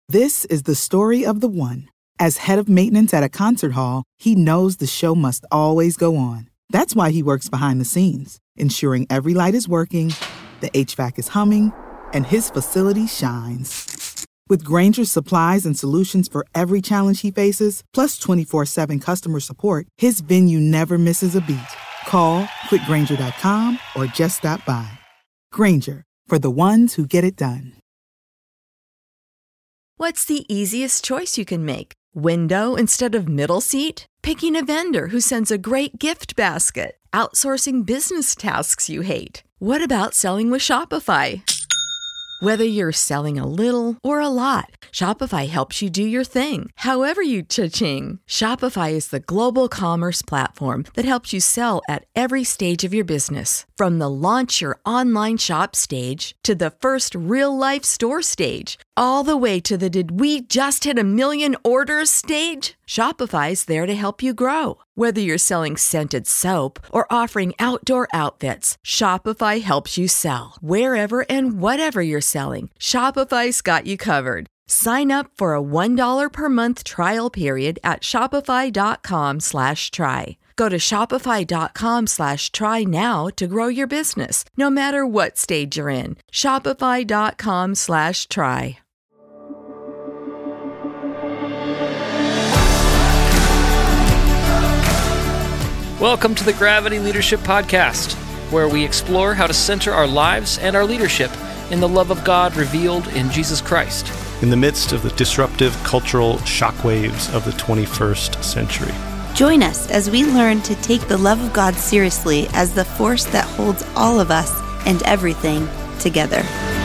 This is the story of the one. As head of maintenance at a concert hall, he knows the show must always go on. That's why he works behind the scenes, ensuring every light is working, the HVAC is humming, and his facility shines. With Grainger's supplies and solutions for every challenge he faces, plus 24/7 customer support, his venue never misses a beat. Call quickgrainger.com or just stop by. Grainger, for the ones who get it done. What's the easiest choice you can make? Window instead of middle seat? Picking a vendor who sends a great gift basket? Outsourcing business tasks you hate? What about selling with Shopify? Whether you're selling a little or a lot, Shopify helps you do your thing, however you cha-ching. Shopify is the global commerce platform that helps you sell at every stage of your business. From the launch your online shop stage to the first real-life store stage, all the way to the did we just hit 1 million orders stage. Shopify's there to help you grow. Whether you're selling scented soap or offering outdoor outfits, Shopify helps you sell. Wherever and whatever you're selling, Shopify's got you covered. Sign up for a $1 per month trial period at shopify.com/try. Go to shopify.com/try now to grow your business, no matter what stage you're in. Shopify.com/try. Welcome to the Gravity Leadership Podcast, where we explore how to center our lives and our leadership in the love of God revealed in Jesus Christ. In the midst of the disruptive cultural shockwaves of the 21st century. Join us as we learn to take the love of God seriously as the force that holds all of us and everything together.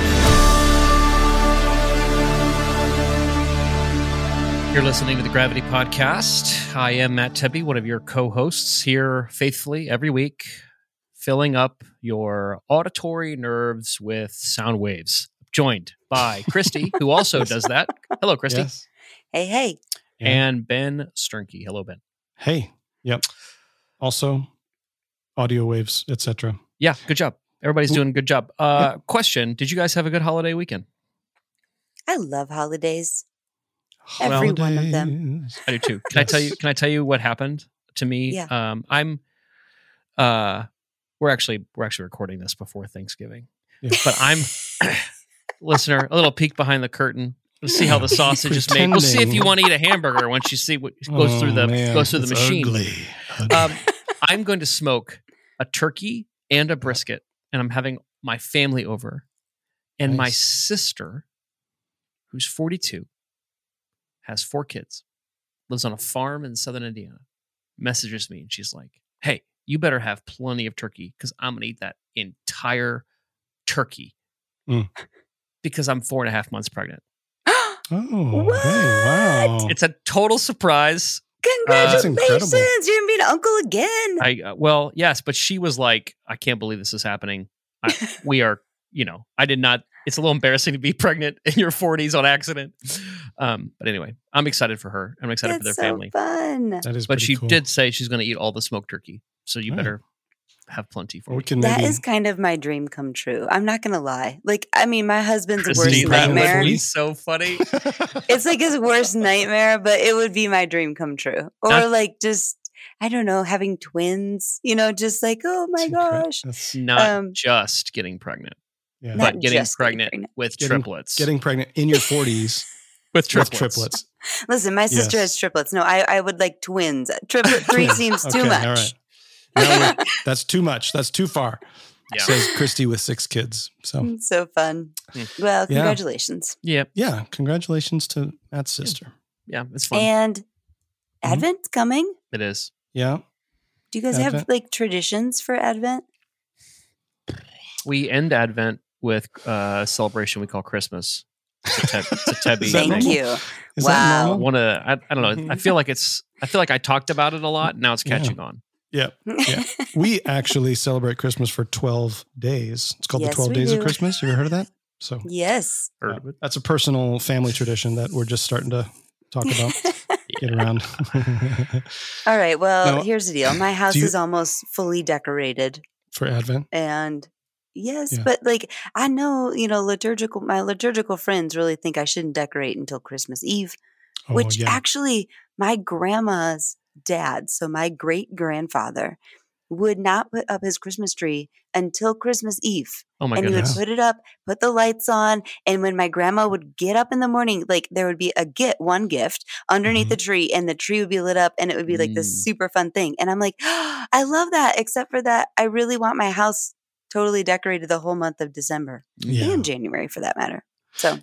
You're listening to the Gravity Podcast. I am Matt Tebbe, one of your co-hosts here faithfully every week, filling up your auditory nerves with sound waves. Joined by Christy, who also does that. Hello, Christy. Yes. Hey. And Ben Sternke. Hello, Ben. Hey. Yep. Also, audio waves, etc. Yeah, good job. Everybody's doing a good job. Question, did you guys have a good holiday weekend? I love holidays. Every one of them. I do too. Can I tell you what happened to me? Yeah. We're actually recording this before Thanksgiving. Yeah. But I'm listener, a little peek behind the curtain. Let's see how the sausage is made. We'll see if you want to eat a hamburger once you see what goes through the machine. Ugly. I'm going to smoke a turkey and a brisket, and I'm having my family over. And my sister, who's 42, has 4 kids, lives on a farm in southern Indiana, messages me, and she's like, hey, you better have plenty of turkey because I'm going to eat that entire turkey because I'm 4.5 months pregnant. What? Hey, wow. It's a total surprise. Congratulations. You're going to be an uncle again. Well, yes, but she was like, I can't believe this is happening. I did not. It's a little embarrassing to be pregnant in your 40s on accident. But anyway, I'm excited for her. I'm excited for their family. Fun. That is but she cool. did say she's going to eat all the smoked turkey. So you better have plenty for me. That is kind of my dream come true. I'm not going to lie. My husband's worst nightmare. That would be so funny. It's like his worst nightmare, but it would be my dream come true. Or I don't know, having twins, just like, oh my gosh. That's not just getting pregnant. Yeah. But getting pregnant with triplets. Getting pregnant in your 40s with triplets. Listen, my sister has triplets. No, I would like twins. Triplet 3 seems too much. All right. No, that's too much. That's too far. Yeah. Says Christy with 6 kids. So fun. Well, congratulations. Yeah. Yeah. Congratulations to Matt's sister. Yeah, it's fun. And Advent's coming. It is. Yeah. Do you guys have traditions for Advent? We end Advent with a celebration we call Christmas. It's a Tebbe. Thank you. Is that normal? I don't know. I feel like I talked about it a lot. Now it's catching on. Yeah. We actually celebrate Christmas for 12 days. It's called the 12 Days of Christmas. You ever heard of that? So yes. That's a personal family tradition that we're just starting to talk about. Get around. All right. Well, here's the deal. My house is almost fully decorated for Advent. And Yes, but like I know, my liturgical friends really think I shouldn't decorate until Christmas Eve, which actually my grandma's dad, so my great grandfather, would not put up his Christmas tree until Christmas Eve. Oh my goodness. He would put it up, put the lights on, and when my grandma would get up in the morning, like there would be one gift underneath the tree, and the tree would be lit up, and it would be like this super fun thing. And I'm like, oh, I love that, except for that I really want my house totally decorated the whole month of December and January for that matter. So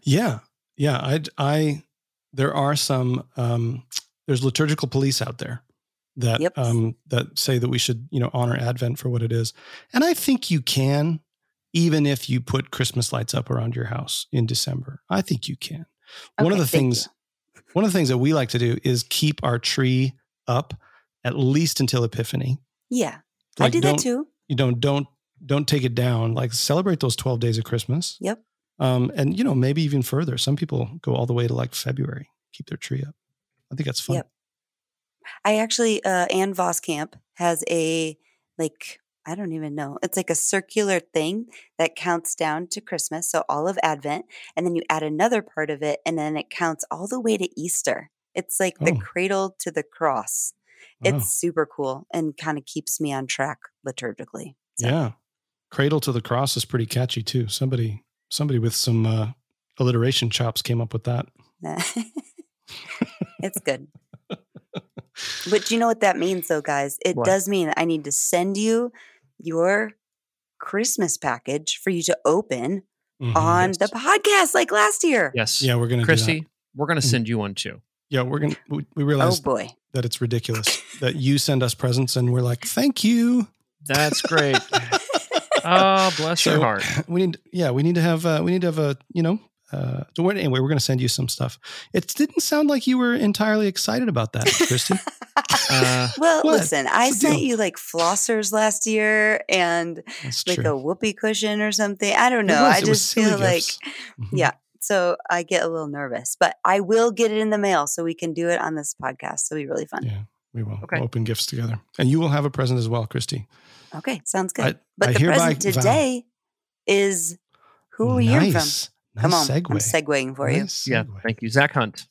there are some there's liturgical police out there that that say that we should honor Advent for what it is, and I think you can, even if you put Christmas lights up around your house in December. I think you can. One of the things that we like to do is keep our tree up at least until Epiphany. Yeah, I do that too. You don't take it down. Like celebrate those 12 days of Christmas. Yep. And maybe even further. Some people go all the way to like February, keep their tree up. I think that's fun. Yep. I actually, Ann Voskamp has I don't even know. It's like a circular thing that counts down to Christmas. So all of Advent, and then you add another part of it, and then it counts all the way to Easter. It's like the cradle to the cross. It's super cool and kind of keeps me on track liturgically. So. Yeah. Cradle to the cross is pretty catchy too. Somebody with some alliteration chops came up with that. It's good. But you know what that means though, guys? It does mean I need to send you your Christmas package for you to open on the podcast like last year. Yes. Yeah, we're going to Christy, do that. We're going to send you one too. Yeah, we realized that it's ridiculous that you send us presents and we're like, thank you. That's great. Oh, bless your heart. We need to have a, so anyway, we're going to send you some stuff. It didn't sound like you were entirely excited about that, Christy. Listen, I sent you like flossers last year and like a whoopee cushion or something. I don't know. I just feel like, so I get a little nervous, but I will get it in the mail so we can do it on this podcast. It'll be really fun. Yeah, we will. Okay. We'll open gifts together. And you will have a present as well, Christy. Okay, sounds good. But the present today is who are we hearing from? Come on, segue. I'm segueing for you. Yeah, thank you. Zach Hunt.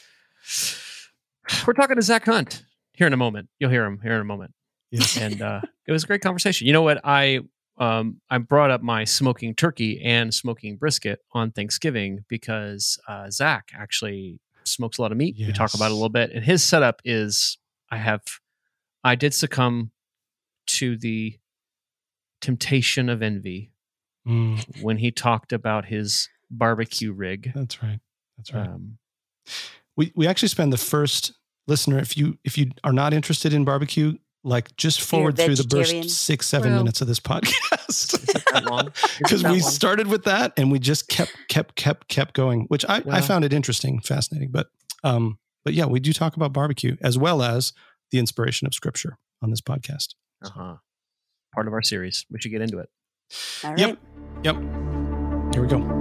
We're talking to Zach Hunt here in a moment. You'll hear him here in a moment. Yes. And it was a great conversation. You know what? I brought up my smoking turkey and smoking brisket on Thanksgiving because Zach actually smokes a lot of meat. Yes. We talk about it a little bit. And his setup is I did succumb to the temptation of envy when he talked about his barbecue rig. That's right. We actually spend the first listener, if you are not interested in barbecue, like just forward through the first 6-7 minutes of this podcast. Is it that long? Because we started with that and we just kept going, which I found it interesting, fascinating. But yeah, we do talk about barbecue as well as the inspiration of Scripture on this podcast. Part of our series. We should get into it. All right. Yep. Here we go.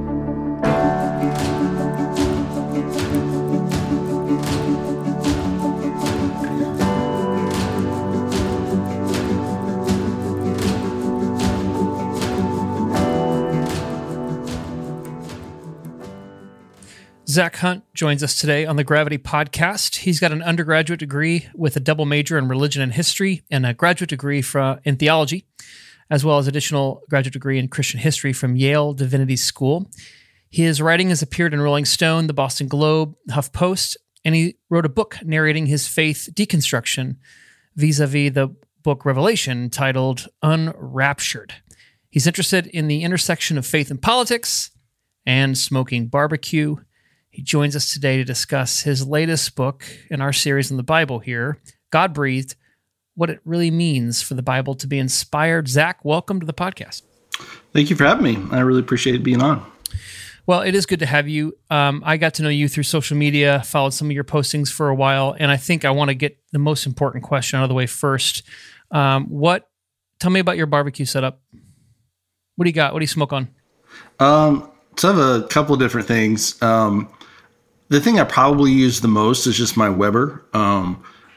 Zach Hunt joins us today on the Gravity Podcast. He's got an undergraduate degree with a double major in religion and history and a graduate degree in theology, as well as additional graduate degree in Christian history from Yale Divinity School. His writing has appeared in Rolling Stone, the Boston Globe, HuffPost, and he wrote a book narrating his faith deconstruction vis-a-vis the book Revelation titled Unraptured. He's interested in the intersection of faith and politics and smoking barbecue. He joins us today to discuss his latest book in our series on the Bible here, God Breathed, what it really means for the Bible to be inspired. Zach, welcome to the podcast. Thank you for having me. I really appreciate being on. Well, it is good to have you. I got to know you through social media, followed some of your postings for a while, and I think I want to get the most important question out of the way first. Tell me about your barbecue setup. What do you got? What do you smoke on? So I have a couple of different things. The thing I probably use the most is just my Weber.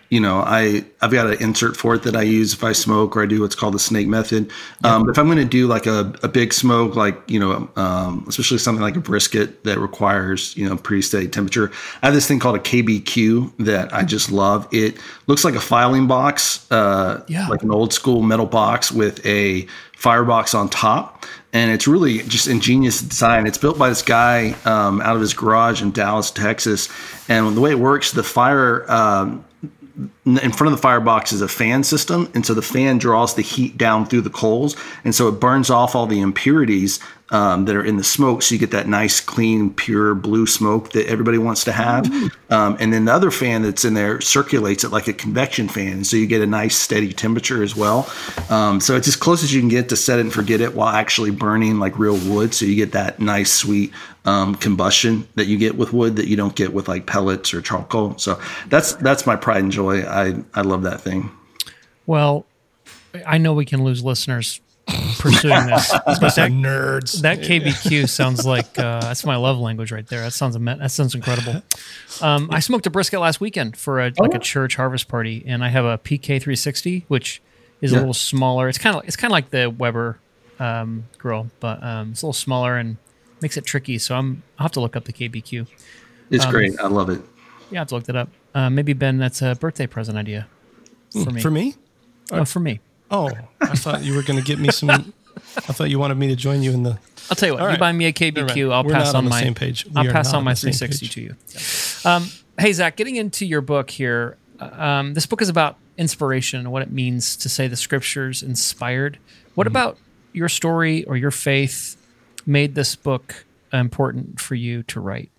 I've got an insert for it that I use if I smoke, or I do what's called the snake method. But if I'm going to do like a big smoke, like, especially something like a brisket that requires, pretty steady temperature, I have this thing called a KBQ that I just love. It looks like a filing box, like an old school metal box with a firebox on top. And it's really just ingenious design. It's built by this guy out of his garage in Dallas, Texas. And the way it works, the fire in front of the firebox is a fan system. And so the fan draws the heat down through the coals. And so it burns off all the impurities that are in the smoke. So you get that nice, clean, pure blue smoke that everybody wants to have. And then the other fan that's in there circulates it like a convection fan. So you get a nice, steady temperature as well. So it's as close as you can get to set it and forget it while actually burning like real wood. So you get that nice, sweet combustion that you get with wood that you don't get with like pellets or charcoal. So that's my pride and joy. I love that thing. Well, I know we can lose listeners pursuing this. Nerds. That KBQ sounds like that's my love language right there. That sounds incredible. I smoked a brisket last weekend for a church harvest party, and I have a PK360, which is a little smaller. It's kind of like the Weber grill, but it's a little smaller and makes it tricky. So I'll have to look up the KBQ. It's great. I love it. Yeah, I have to look that up. Maybe, Ben, that's a birthday present idea for me. For me? Oh, for me. Oh, I thought you were going to get me some. I thought you wanted me to join you in the. I'll tell you what. You buy me a KBQ. I'll pass on my. Same page. I'll pass on my 360 to you. Hey, Zach, getting into your book here. This book is about inspiration and what it means to say the Scriptures inspired. What about your story or your faith made this book important for you to write?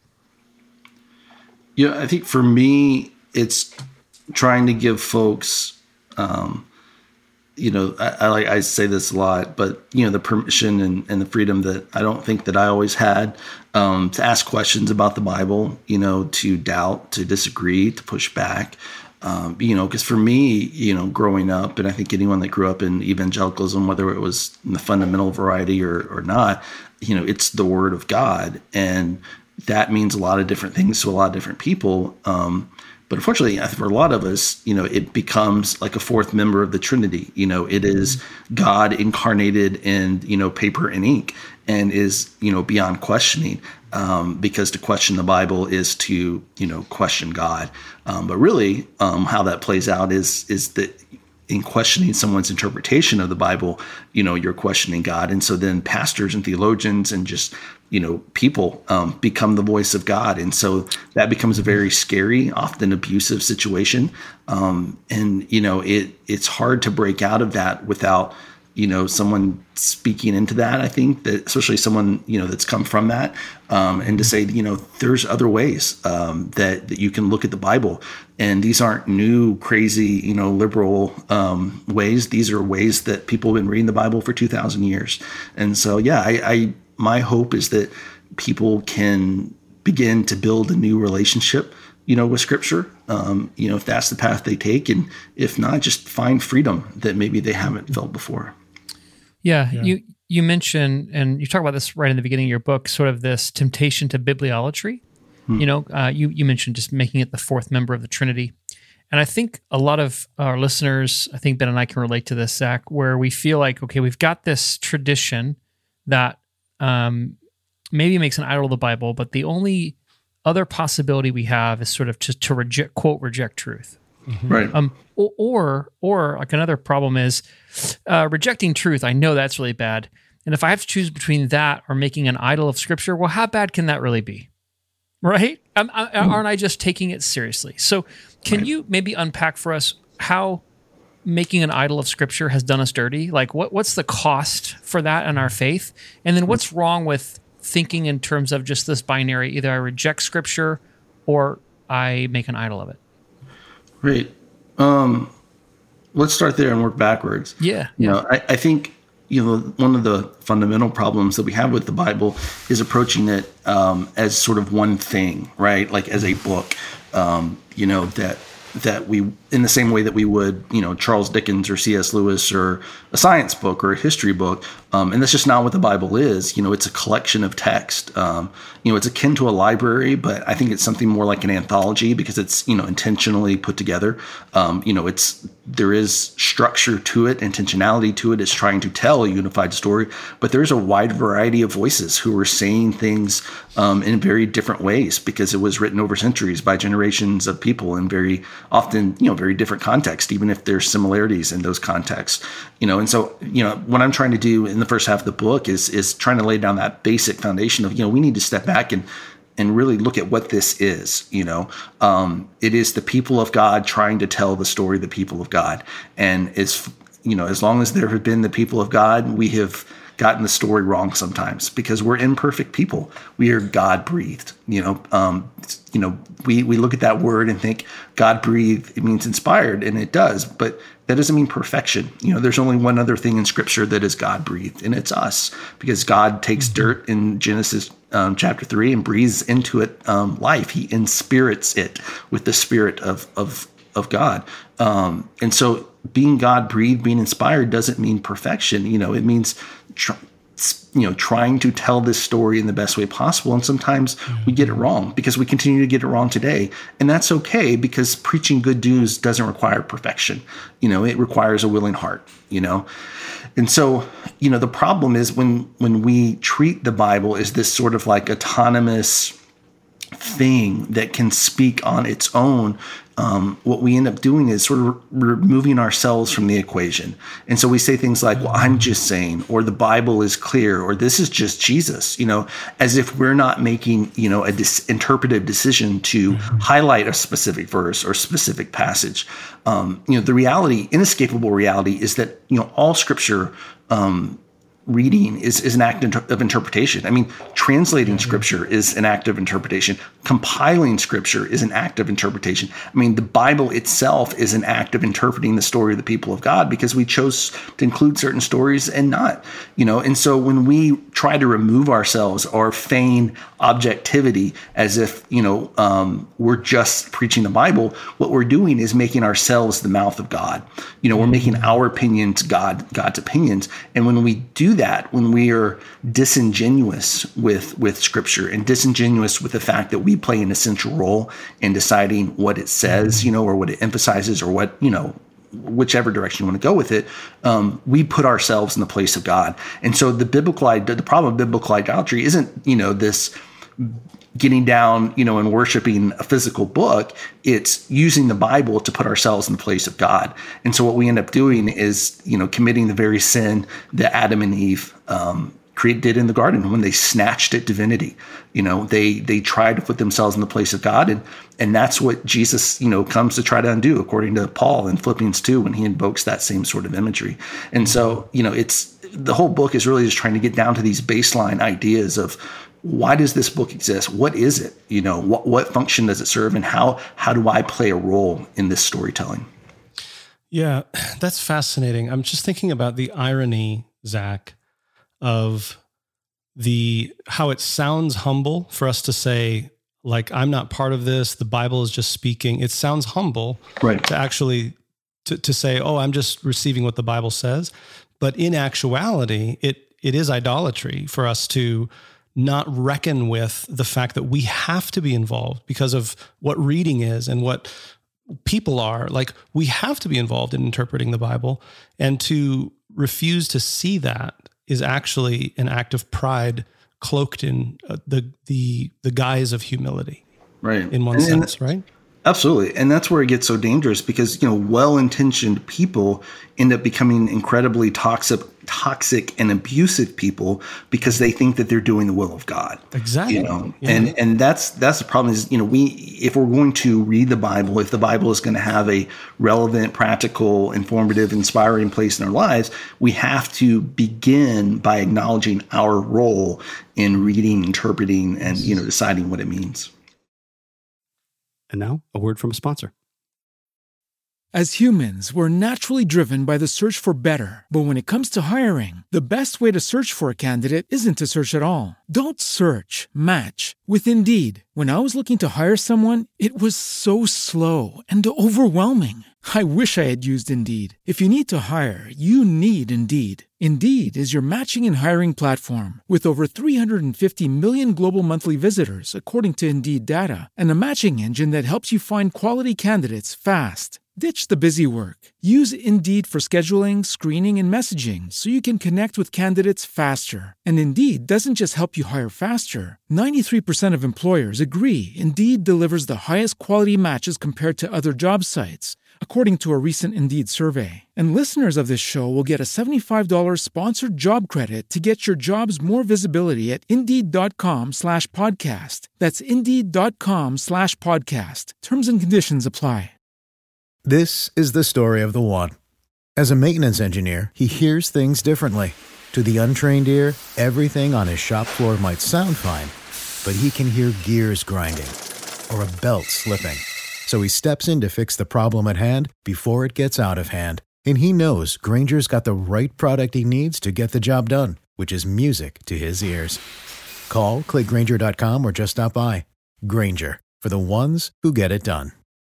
I think for me, it's trying to give folks. I say this a lot, but the permission and the freedom that I don't think that I always had to ask questions about the Bible, to doubt, to disagree, to push back. Because for me, growing up, and I think anyone that grew up in evangelicalism, whether it was in the fundamental variety or not, it's the Word of God, and that means a lot of different things to a lot of different people. But unfortunately, for a lot of us, it becomes like a fourth member of the Trinity. It is God incarnated in, paper and ink, and is, beyond questioning, because to question the Bible is to, question God. But really, how that plays out is that in questioning someone's interpretation of the Bible, you're questioning God. And so then pastors and theologians and just, people become the voice of God. And so that becomes a very scary, often abusive situation. It's hard to break out of that without, someone speaking into that. I think that especially someone, that's come from that, and to say, there's other ways that you can look at the Bible. And these aren't new, crazy, liberal ways. These are ways that people have been reading the Bible for 2,000 years. And so, my hope is that people can begin to build a new relationship, with Scripture, if that's the path they take. And if not, just find freedom that maybe they haven't felt before. Yeah. You mentioned, and you talk about this right in the beginning of your book, sort of this temptation to bibliolatry. You mentioned just making it the fourth member of the Trinity. And I think a lot of our listeners, I think Ben and I can relate to this, Zach, where we feel like, okay, we've got this tradition that maybe makes an idol of the Bible, but the only other possibility we have is sort of just to reject, quote, reject truth. Right. Or like another problem is rejecting truth. I know that's really bad. And if I have to choose between that or making an idol of Scripture, well, how bad can that really be? Right? Aren't I just taking it seriously? So can you maybe unpack for us how making an idol of Scripture has done us dirty? Like what's the cost for that in our faith? And then what's wrong with thinking in terms of just this binary, either I reject Scripture or I make an idol of it? Right. Let's start there and work backwards. Yeah. I think, one of the fundamental problems that we have with the Bible is approaching it as sort of one thing, right? Like as a book, that in the same way that we would, Charles Dickens or C.S. Lewis or a science book or a history book. And that's just not what the Bible is. It's a collection of text. It's akin to a library, but I think it's something more like an anthology because it's, intentionally put together. There is structure to it, intentionality to it. It's trying to tell a unified story, but there's a wide variety of voices who are saying things in very different ways because it was written over centuries by generations of people in very often, very different context, even if there's similarities in those contexts, and so, what I'm trying to do in the first half of the book is trying to lay down that basic foundation of, we need to step back and really look at what this is. It is the people of God trying to tell the story of the people of God. And as long as there have been the people of God, we have gotten the story wrong sometimes because we're imperfect people. We are God breathed. We look at that word and think God breathed, it means inspired, and it does, but that doesn't mean perfection. There's only one other thing in Scripture that is God breathed, and it's us, because God takes dirt in Genesis chapter 3 and breathes into it life. He inspirits it with the Spirit of God. And so being God breathed, being inspired doesn't mean perfection. It means trying to tell this story in the best way possible. And sometimes we get it wrong because we continue to get it wrong today. And that's okay, because preaching good news doesn't require perfection. It requires a willing heart, And so, the problem is when we treat the Bible as this sort of like autonomous thing that can speak on its own, what we end up doing is sort of removing ourselves from the equation. And so we say things like, well, I'm just saying, or the Bible is clear, or this is just Jesus, as if we're not making, a interpretive decision to highlight a specific verse or specific passage. The reality, inescapable reality, is that, all Scripture, reading is an act of interpretation. I mean, translating Scripture is an act of interpretation. Compiling Scripture is an act of interpretation. I mean, the Bible itself is an act of interpreting the story of the people of God because we chose to include certain stories and not, And so when we try to remove ourselves or feign objectivity as if, we're just preaching the Bible, what we're doing is making ourselves the mouth of God. We're making our opinions God's opinions. And when we do that, when we are disingenuous with Scripture and disingenuous with the fact that we play an essential role in deciding what it says, or what it emphasizes, or what, whichever direction you want to go with it, we put ourselves in the place of God. And so the problem of biblical idolatry isn't, this getting down, and worshiping a physical book. It's using the Bible to put ourselves in the place of God. And so what we end up doing is, committing the very sin that Adam and Eve did in the garden when they snatched at divinity. They tried to put themselves in the place of God, and that's what Jesus, comes to try to undo, according to Paul in Philippians 2, when he invokes that same sort of imagery. And so, it's the whole book is really just trying to get down to these baseline ideas of, why does this book exist? What is it? What function does it serve? And how do I play a role in this storytelling? Yeah, that's fascinating. I'm just thinking about the irony, Zach, of how it sounds humble for us to say, like, I'm not part of this. The Bible is just speaking. It sounds humble, right, to actually to say, oh, I'm just receiving what the Bible says. But in actuality, it is idolatry for us to not reckon with the fact that we have to be involved because of what reading is and what people are. Like, we have to be involved in interpreting the Bible, and to refuse to see that is actually an act of pride cloaked in the guise of humility. Right. In one sense, right? Absolutely. And that's where it gets so dangerous because, well-intentioned people end up becoming incredibly toxic and abusive people because they think that they're doing the will of God. Exactly. Yeah. And that's the problem is, if we're going to read the Bible, if the Bible is going to have a relevant, practical, informative, inspiring place in our lives, we have to begin by acknowledging our role in reading, interpreting, and, deciding what it means. And now, a word from a sponsor. As humans, we're naturally driven by the search for better. But when it comes to hiring, the best way to search for a candidate isn't to search at all. Don't search, match with Indeed. When I was looking to hire someone, it was so slow and overwhelming. I wish I had used Indeed. If you need to hire, you need Indeed. Indeed is your matching and hiring platform with over 350 million global monthly visitors, according to Indeed data, and a matching engine that helps you find quality candidates fast. Ditch the busy work. Use Indeed for scheduling, screening, and messaging so you can connect with candidates faster. And Indeed doesn't just help you hire faster. 93% of employers agree Indeed delivers the highest quality matches compared to other job sites, according to a recent Indeed survey. And listeners of this show will get a $75 sponsored job credit to get your jobs more visibility at Indeed.com/podcast. That's Indeed.com/podcast. Terms and conditions apply. This is the story of the one. As a maintenance engineer, he hears things differently. To the untrained ear, everything on his shop floor might sound fine, but he can hear gears grinding or a belt slipping. So he steps in to fix the problem at hand before it gets out of hand. And he knows Grainger's got the right product he needs to get the job done, which is music to his ears. Call, click Grainger.com, or just stop by. Grainger, for the ones who get it done.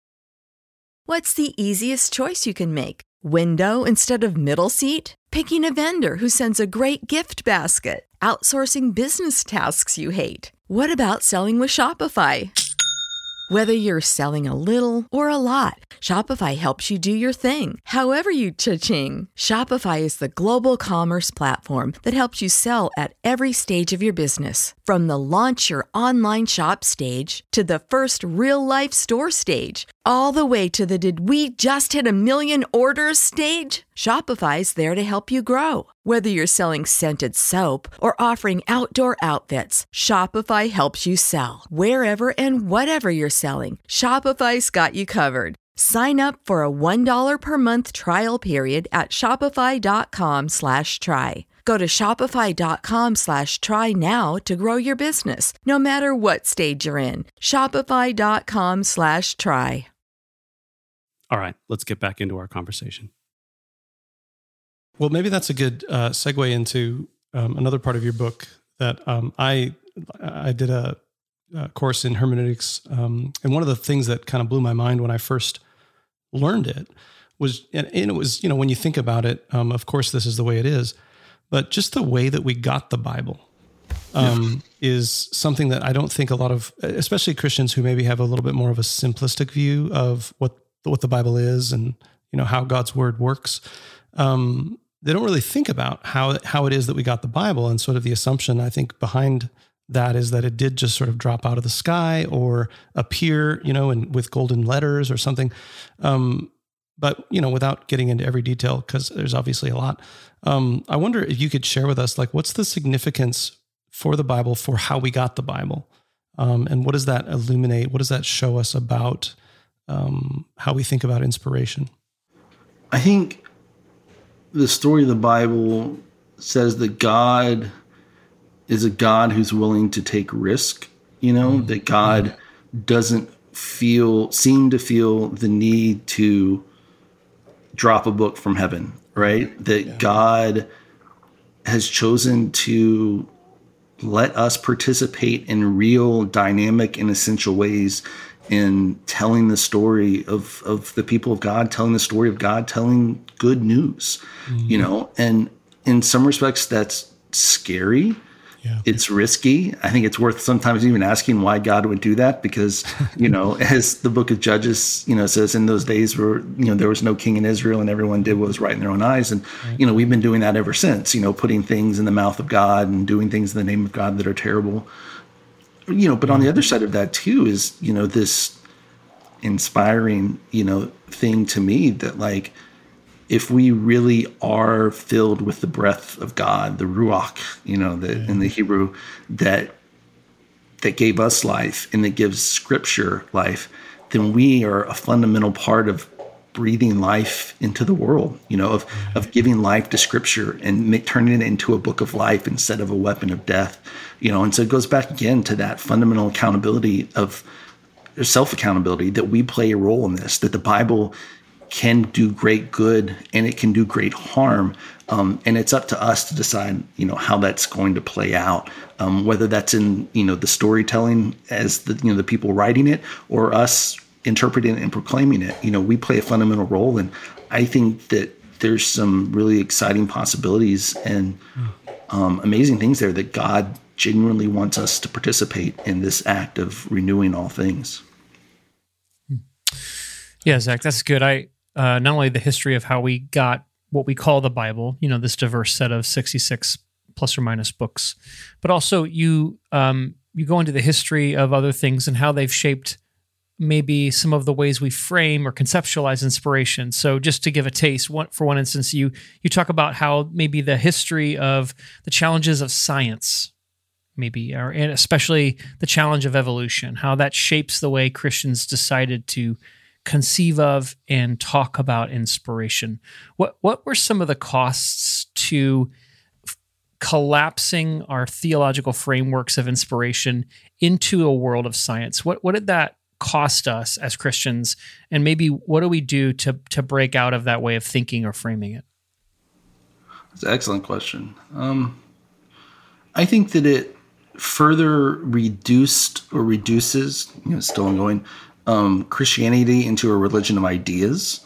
What's the easiest choice you can make? Window instead of middle seat? Picking a vendor who sends a great gift basket? Outsourcing business tasks you hate? What about selling with Shopify? Whether you're selling a little or a lot, Shopify helps you do your thing, however you cha-ching. Shopify is the global commerce platform that helps you sell at every stage of your business. From the launch your online shop stage to the first real-life store stage, all the way to the did we just hit 1 million orders stage. Shopify's there to help you grow. Whether you're selling scented soap or offering outdoor outfits, Shopify helps you sell. Wherever and whatever you're selling, Shopify's got you covered. Sign up for a $1 per month trial period at shopify.com/try. Go to shopify.com/try now to grow your business, no matter what stage you're in. Shopify.com/try. All right, let's get back into our conversation. Well, maybe that's a good segue into another part of your book that I did a course in hermeneutics, and one of the things that kind of blew my mind when I first learned it was, and it was, when you think about it, of course this is the way it is, but just the way that we got the Bible is something that I don't think a lot of, especially Christians who maybe have a little bit more of a simplistic view of what the Bible is and how God's word works. They don't really think about how it is that we got the Bible, and sort of the assumption I think behind that is that it did just sort of drop out of the sky or appear, and with golden letters or something. But without getting into every detail, because there's obviously a lot, I wonder if you could share with us, what's the significance for the Bible, for how we got the Bible, and what does that illuminate? What does that show us about how we think about inspiration? I think the story of the Bible says that God is a God who's willing to take risk, that God doesn't seem to feel the need to drop a book from heaven, right? That God has chosen to let us participate in real, dynamic, and essential ways in telling the story of the people of God, telling the story of God, telling good news, and in some respects that's scary. Yeah. It's risky. I think it's worth sometimes even asking why God would do that, because, as the book of Judges, says, in those days where, there was no king in Israel and everyone did what was right in their own eyes. And, we've been doing that ever since, putting things in the mouth of God and doing things in the name of God that are terrible. But on the other side of that too is, this inspiring, thing to me that if we really are filled with the breath of God, the Ruach, in the Hebrew, that gave us life and that gives Scripture life, then we are a fundamental part of breathing life into the world, of giving life to Scripture and turning it into a book of life instead of a weapon of death, and so it goes back again to that fundamental accountability of self-accountability, that we play a role in this, that the Bible can do great good and it can do great harm. And it's up to us to decide, how that's going to play out, whether that's in, the storytelling as the people writing it, or us interpreting it and proclaiming it, we play a fundamental role. And I think that there's some really exciting possibilities and amazing things there that God genuinely wants us to participate in this act of renewing all things. Yeah, Zach, that's good. Not only the history of how we got what we call the Bible, this diverse set of 66 plus or minus books, but also you go into the history of other things and how they've shaped maybe some of the ways we frame or conceptualize inspiration. So just to give a taste, for one instance, you talk about how maybe the history of the challenges of science, maybe, and especially the challenge of evolution, how that shapes the way Christians decided to conceive of and talk about inspiration. What were some of the costs to collapsing our theological frameworks of inspiration into a world of science? What did that cost us as Christians? And maybe what do we do to break out of that way of thinking or framing it? That's an excellent question. I think that it further reduces, still ongoing, Christianity into a religion of ideas.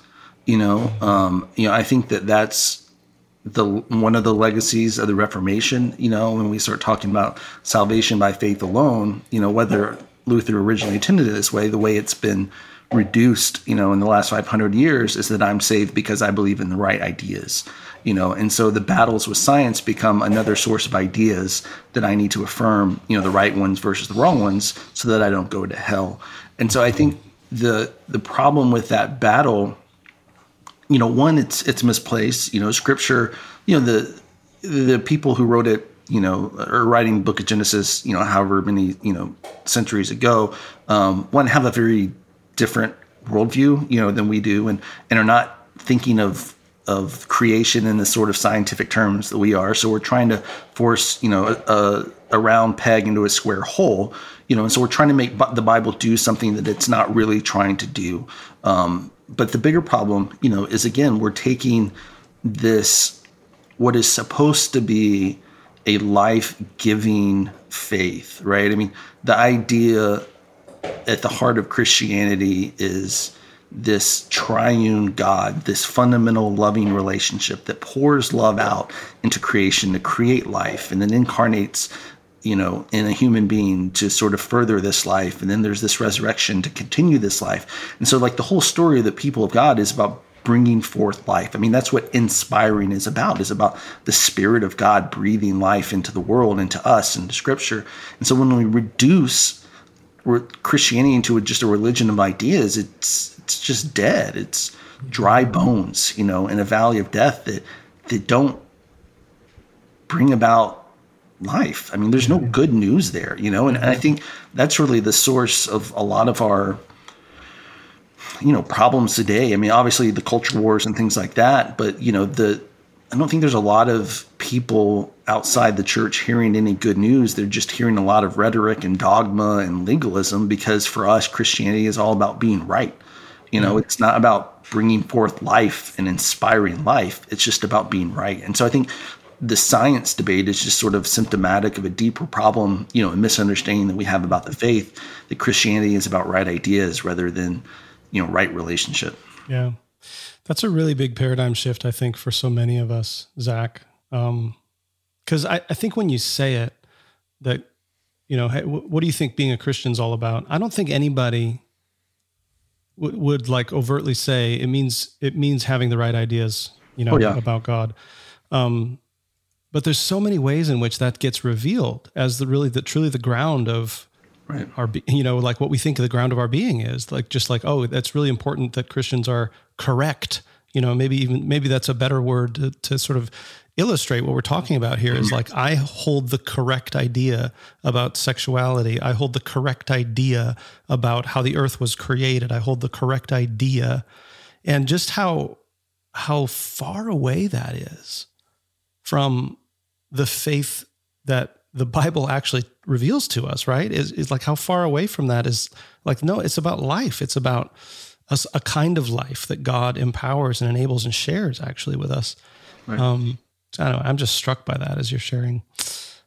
I think that's one of the legacies of the Reformation. When we start talking about salvation by faith alone, whether Luther originally intended it this way, the way it's been reduced, in the last 500 years is that I'm saved because I believe in the right ideas. And so the battles with science become another source of ideas that I need to affirm, the right ones versus the wrong ones, so that I don't go to hell. And so I think the problem with that battle, one, it's misplaced. Scripture, the people who wrote it, are writing the book of Genesis, however many, centuries ago, one, have a very different worldview, than we do, and are not thinking of creation in the sort of scientific terms that we are. So we're trying to force, a round peg into a square hole, and so we're trying to make the Bible do something that it's not really trying to do. But the bigger problem, is, again, we're taking this, what is supposed to be a life-giving faith, right? I mean, the idea at the heart of Christianity is this triune God, this fundamental loving relationship that pours love out into creation to create life, and then incarnates, in a human being to sort of further this life. And then there's this resurrection to continue this life. And so, like, the whole story of the people of God is about bringing forth life. I mean, that's what inspiring is about the Spirit of God breathing life into the world, into us, into Scripture. And so when we reduce Christianity into just a religion of ideas, it's just dead. It's dry bones, in a valley of death that don't bring about life. I mean, there's no good news there, and I think that's really the source of a lot of our, problems today. I mean, obviously the culture wars and things like that, but, I don't think there's a lot of people outside the church hearing any good news. They're just hearing a lot of rhetoric and dogma and legalism, because for us, Christianity is all about being right. It's not about bringing forth life and inspiring life. It's just about being right. And so I think the science debate is just sort of symptomatic of a deeper problem, a misunderstanding that we have about the faith, that Christianity is about right ideas rather than, right relationship. Yeah. That's a really big paradigm shift, I think, for so many of us, Zach. Because I think when you say it, that, hey, what do you think being a Christian is all about? I don't think anybody would like overtly say it means having the right ideas, about God. But there's so many ways in which that gets revealed as truly the ground of right. Our, like what we think the ground of our being is, like, just like, oh, that's really important that Christians are correct. Maybe that's a better word to sort of illustrate what we're talking about here, is like, I hold the correct idea about sexuality. I hold the correct idea about how the earth was created. I hold the correct idea, and just how far away that is from the faith that the Bible actually reveals to us, right? Is like, how far away from that is, like, no, it's about life. It's about a kind of life that God empowers and enables and shares actually with us. Right. I don't know. I'm just struck by that as you're sharing.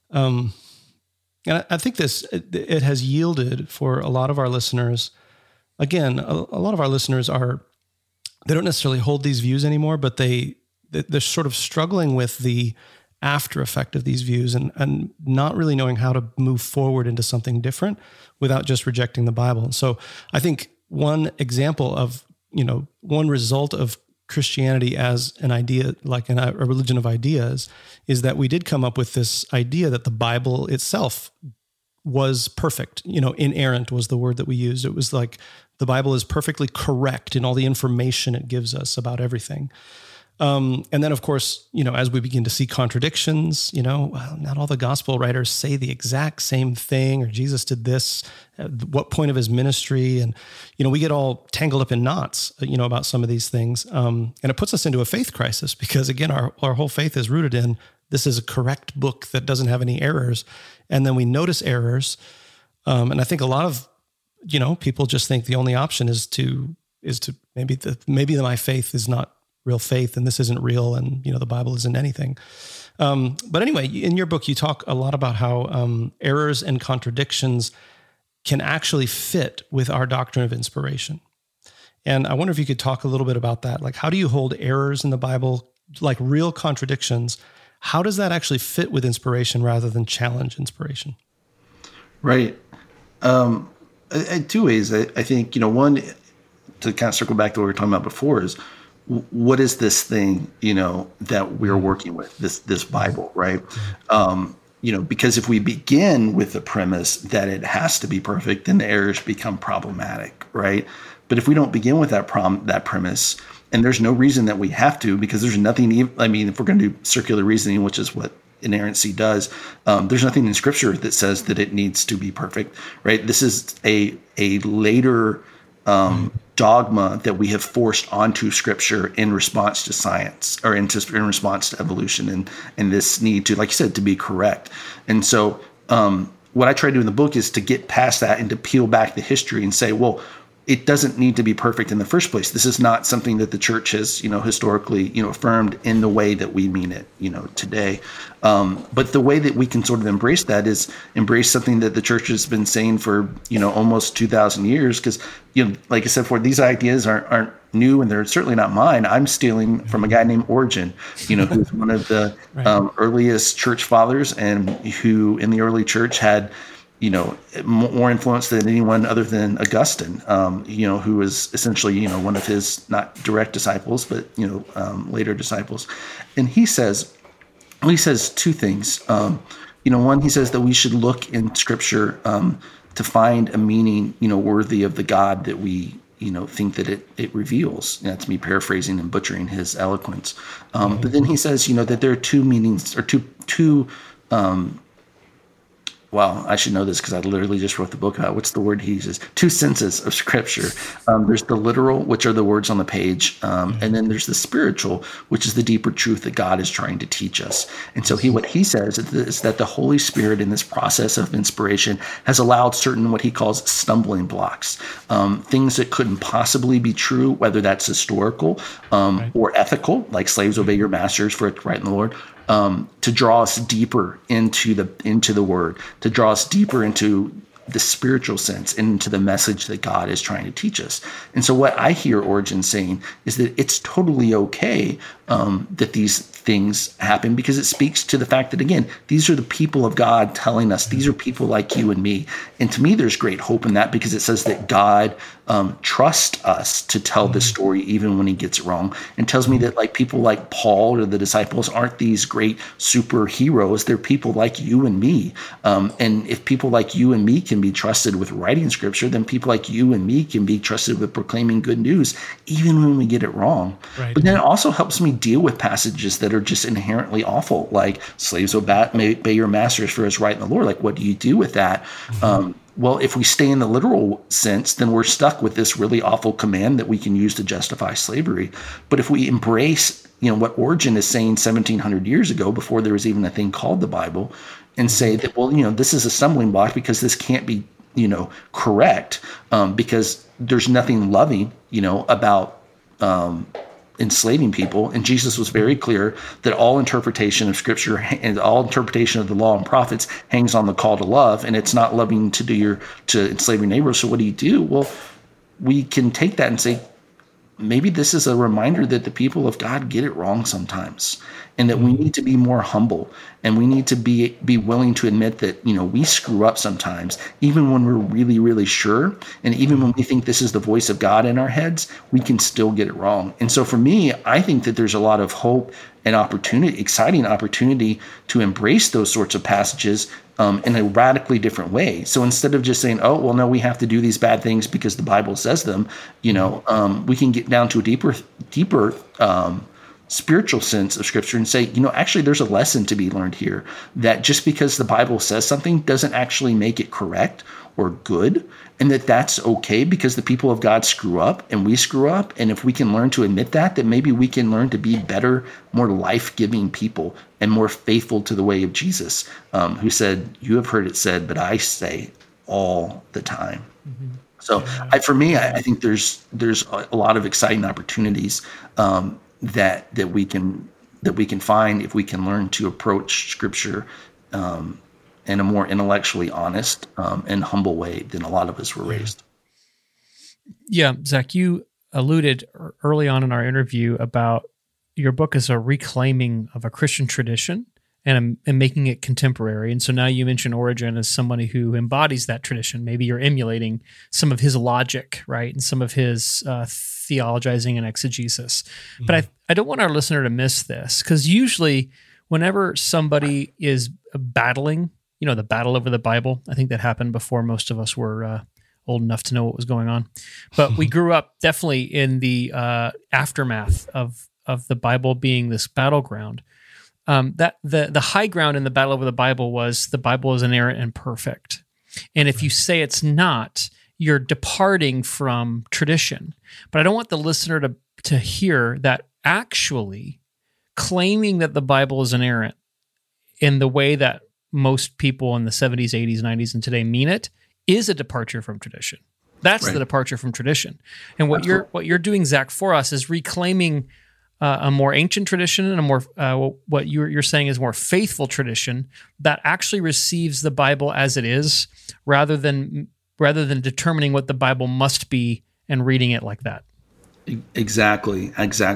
And I think it has yielded for a lot of our listeners again, a lot of our listeners they don't necessarily hold these views anymore, but they're sort of struggling with the after effect of these views and not really knowing how to move forward into something different without just rejecting the Bible. And so I think one example of, one result of Christianity as an idea, like a religion of ideas, is that we did come up with this idea that the Bible itself was perfect. Inerrant was the word that we used. It was like the Bible is perfectly correct in all the information it gives us about everything. And then, of course, as we begin to see contradictions, not all the gospel writers say the exact same thing, or Jesus did this at what point of his ministry. And, we get all tangled up in knots, about some of these things. And it puts us into a faith crisis because, again, our whole faith is rooted in this is a correct book that doesn't have any errors. And then we notice errors. And I think a lot of, people just think the only option is to maybe my faith is not real faith and this isn't real and, the Bible isn't anything. But anyway, in your book, you talk a lot about how errors and contradictions can actually fit with our doctrine of inspiration. And I wonder if you could talk a little bit about that. Like, how do you hold errors in the Bible, like real contradictions? How does that actually fit with inspiration rather than challenge inspiration? Right. In two ways. I think, one, to kind of circle back to what we were talking about before, is what is this thing, that we're working with, this Bible, right? Because if we begin with the premise that it has to be perfect, then the errors become problematic, right? But if we don't begin with that premise, and there's no reason that we have to, because there's nothing, if we're going to do circular reasoning, which is what inerrancy does, there's nothing in Scripture that says that it needs to be perfect, right? This is a later dogma that we have forced onto Scripture in response to science, or in response to evolution, and this need to, like you said, to be correct. And so what I try to do in the book is to get past that and to peel back the history and say, well, it doesn't need to be perfect in the first place. This is not something that the church has, historically, affirmed in the way that we mean it, today. But the way that we can sort of embrace that is embrace something that the church has been saying for, almost 2,000 years. Because, like I said before, these ideas aren't new, and they're certainly not mine. I'm stealing from a guy named Origen, who's one of the earliest church fathers, and who in the early church had, more influence than anyone other than Augustine, who was essentially, one of his not direct disciples, but, later disciples. And he says two things. One, he says that we should look in Scripture to find a meaning, worthy of the God that we, think that it reveals. That's me paraphrasing and butchering his eloquence. But then he says, that there are two meanings, or two well, I should know this because I literally just wrote the book about what's the word he uses. Two senses of Scripture. There's the literal, which are the words on the page, and then there's the spiritual, which is the deeper truth that God is trying to teach us. And so what he says is that the Holy Spirit in this process of inspiration has allowed certain what he calls stumbling blocks, things that couldn't possibly be true, whether that's historical or ethical, like slaves obey your masters for it's right in the Lord. To draw us deeper into the Word, to draw us deeper into the spiritual sense, into the message that God is trying to teach us. And so what I hear Origen saying is that it's totally okay that these things happen, because it speaks to the fact that, again, these are the people of God telling us, these are people like you and me. And to me, there's great hope in that, because it says that God trusts us to tell the story even when he gets it wrong, and tells me that like people like Paul or the disciples aren't these great superheroes. They're people like you and me. And if people like you and me can be trusted with writing Scripture, then people like you and me can be trusted with proclaiming good news, even when we get it wrong. Right. But then it also helps me deal with passages that are just inherently awful, like slaves obey your masters for is right in the Lord. Like, what do you do with that? Well, if we stay in the literal sense, then we're stuck with this really awful command that we can use to justify slavery. But if we embrace, what Origen is saying 1,700 years ago, before there was even a thing called the Bible, and say that, well, this is a stumbling block because this can't be, correct, because there's nothing loving, about enslaving people. And Jesus was very clear that all interpretation of Scripture and all interpretation of the law and prophets hangs on the call to love, and it's not loving to enslave your neighbor. So what do you do? Well, we can take that and say, maybe this is a reminder that the people of God get it wrong sometimes, and that we need to be more humble, and we need to be willing to admit that, we screw up sometimes, even when we're really, really sure. And even when we think this is the voice of God in our heads, we can still get it wrong. And so for me, I think that there's a lot of hope and opportunity, exciting opportunity to embrace those sorts of passages in a radically different way. So instead of just saying, oh, well, no, we have to do these bad things because the Bible says them, we can get down to a deeper spiritual sense of Scripture and say, actually, there's a lesson to be learned here, that just because the Bible says something doesn't actually make it correct or good, and that's okay because the people of God screw up and we screw up. And if we can learn to admit that maybe we can learn to be better, more life-giving people and more faithful to the way of Jesus, who said, you have heard it said, but I say all the time. Mm-hmm. So for me, I think there's a lot of exciting opportunities that we can find if we can learn to approach Scripture in a more intellectually honest and humble way than a lot of us were raised. Yeah, Zach, you alluded early on in our interview about your book as a reclaiming of a Christian tradition and making it contemporary. And so now you mention Origen as somebody who embodies that tradition. Maybe you're emulating some of his logic, right, and some of his theologizing and exegesis. Mm-hmm. But I don't want our listener to miss this, because usually whenever somebody is battling, the battle over the Bible, I think that happened before most of us were old enough to know what was going on. But we grew up definitely in the aftermath of the Bible being this battleground. That the high ground in the battle over the Bible was the Bible is inerrant and perfect. And if you say it's not, you're departing from tradition. But I don't want the listener to hear that actually claiming that the Bible is inerrant in the way that most people in the 70s, 80s, 90s, and today mean it is a departure from tradition. That's right. The departure from tradition. And what you're doing, Zach, for us is reclaiming a more ancient tradition and a more what you're saying is more faithful tradition that actually receives the Bible as it is, rather than determining what the Bible must be and reading it like that. Exactly.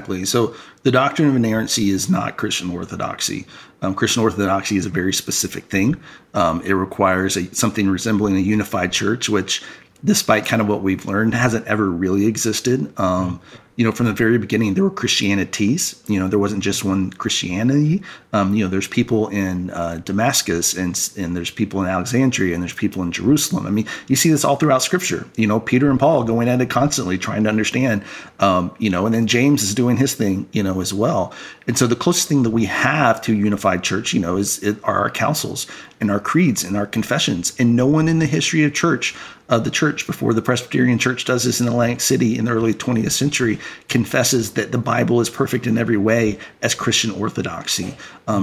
So the doctrine of inerrancy is not Christian orthodoxy. Christian orthodoxy is a very specific thing. It requires something resembling a unified church, which, despite kind of what we've learned, hasn't ever really existed. From the very beginning, there were Christianities. There wasn't just one Christianity. There's people in Damascus and there's people in Alexandria and there's people in Jerusalem. I mean, you see this all throughout Scripture. Peter and Paul going at it constantly, trying to understand. And then James is doing his thing, as well. And so the closest thing that we have to unified church, are our councils and our creeds and our confessions. And no one in the history of the church before the Presbyterian Church does this in Atlantic City in the early 20th century confesses that the Bible is perfect in every way as Christian orthodoxy.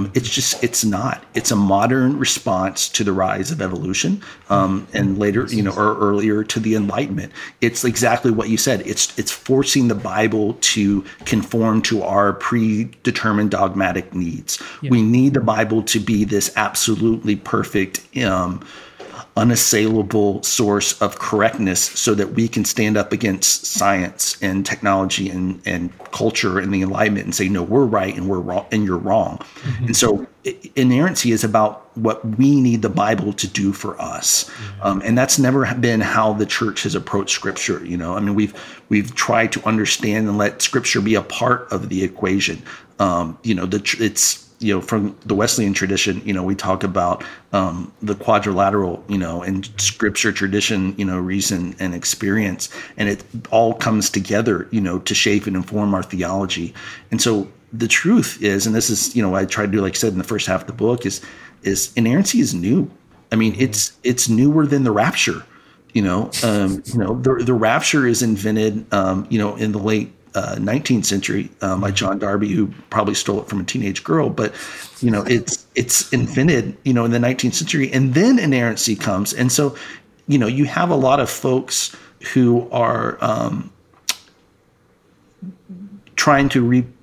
It's not. It's a modern response to the rise of evolution, and later, or earlier, to the Enlightenment. It's exactly what you said. It's forcing the Bible to conform to our predetermined dogmatic needs. Yeah. We need the Bible to be this absolutely perfect, unassailable source of correctness so that we can stand up against science and technology and culture and the Enlightenment and say, no, we're right and we're wrong and you're wrong. Mm-hmm. And so inerrancy is about what we need the Bible to do for us. Mm-hmm. And that's never been how the church has approached Scripture. We've tried to understand and let Scripture be a part of the equation. From the Wesleyan tradition, we talk about the quadrilateral, and Scripture, tradition, reason and experience, and it all comes together, to shape and inform our theology. And so the truth is, and this is, I tried to do, like I said in the first half of the book, is inerrancy is new. I mean, it's newer than the rapture. The rapture is invented, in the late 19th century by John Darby, who probably stole it from a teenage girl, but it's invented in the 19th century, and then inerrancy comes. And so you have a lot of folks who are trying to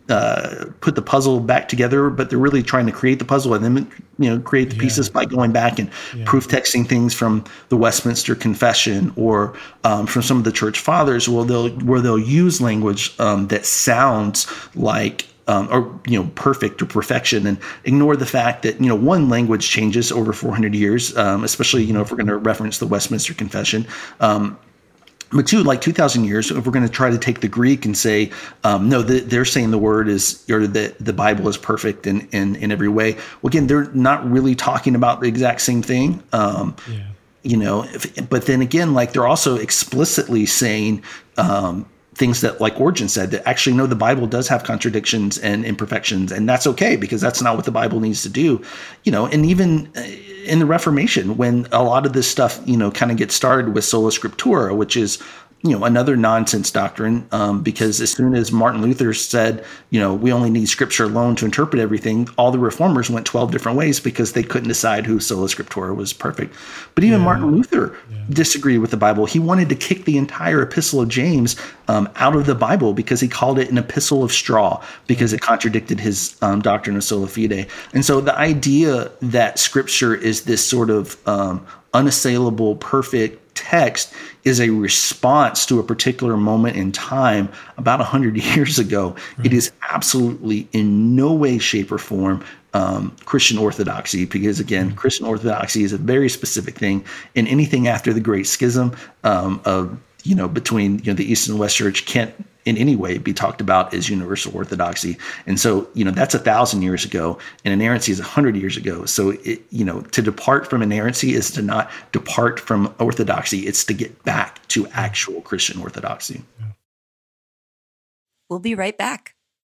put the puzzle back together, but they're really trying to create the puzzle and then, create the pieces by going back and proof texting things from the Westminster Confession or from some of the church fathers, where they'll use language that sounds like perfect or perfection, and ignore the fact that, one, language changes over 400 years, especially, if we're going to reference the Westminster Confession. But two, like 2,000 years, if we're going to try to take the Greek and say, no, they're saying the word is, or that the Bible is perfect in every way. Well, again, they're not really talking about the exact same thing. But then again, like they're also explicitly saying things that, like Origen said, that actually, no, the Bible does have contradictions and imperfections, and that's okay, because that's not what the Bible needs to do. And even in the Reformation, when a lot of this stuff, kind of gets started with sola scriptura, which is, another nonsense doctrine, because as soon as Martin Luther said, we only need scripture alone to interpret everything, all the reformers went 12 different ways because they couldn't decide who sola scriptura was perfect. But even Martin Luther disagreed with the Bible. He wanted to kick the entire epistle of James out of the Bible because he called it an epistle of straw, because it contradicted his doctrine of sola fide. And so the idea that scripture is this sort of unassailable, perfect text is a response to a particular moment in time about 100 years ago. Right. It is absolutely in no way, shape, or form Christian orthodoxy, because again, Christian orthodoxy is a very specific thing, and anything after the Great Schism between the East and West Church can't in any way be talked about as universal orthodoxy. And so, that's 1,000 years ago, and inerrancy is 100 years ago. So, to depart from inerrancy is to not depart from orthodoxy. It's to get back to actual Christian orthodoxy. We'll be right back.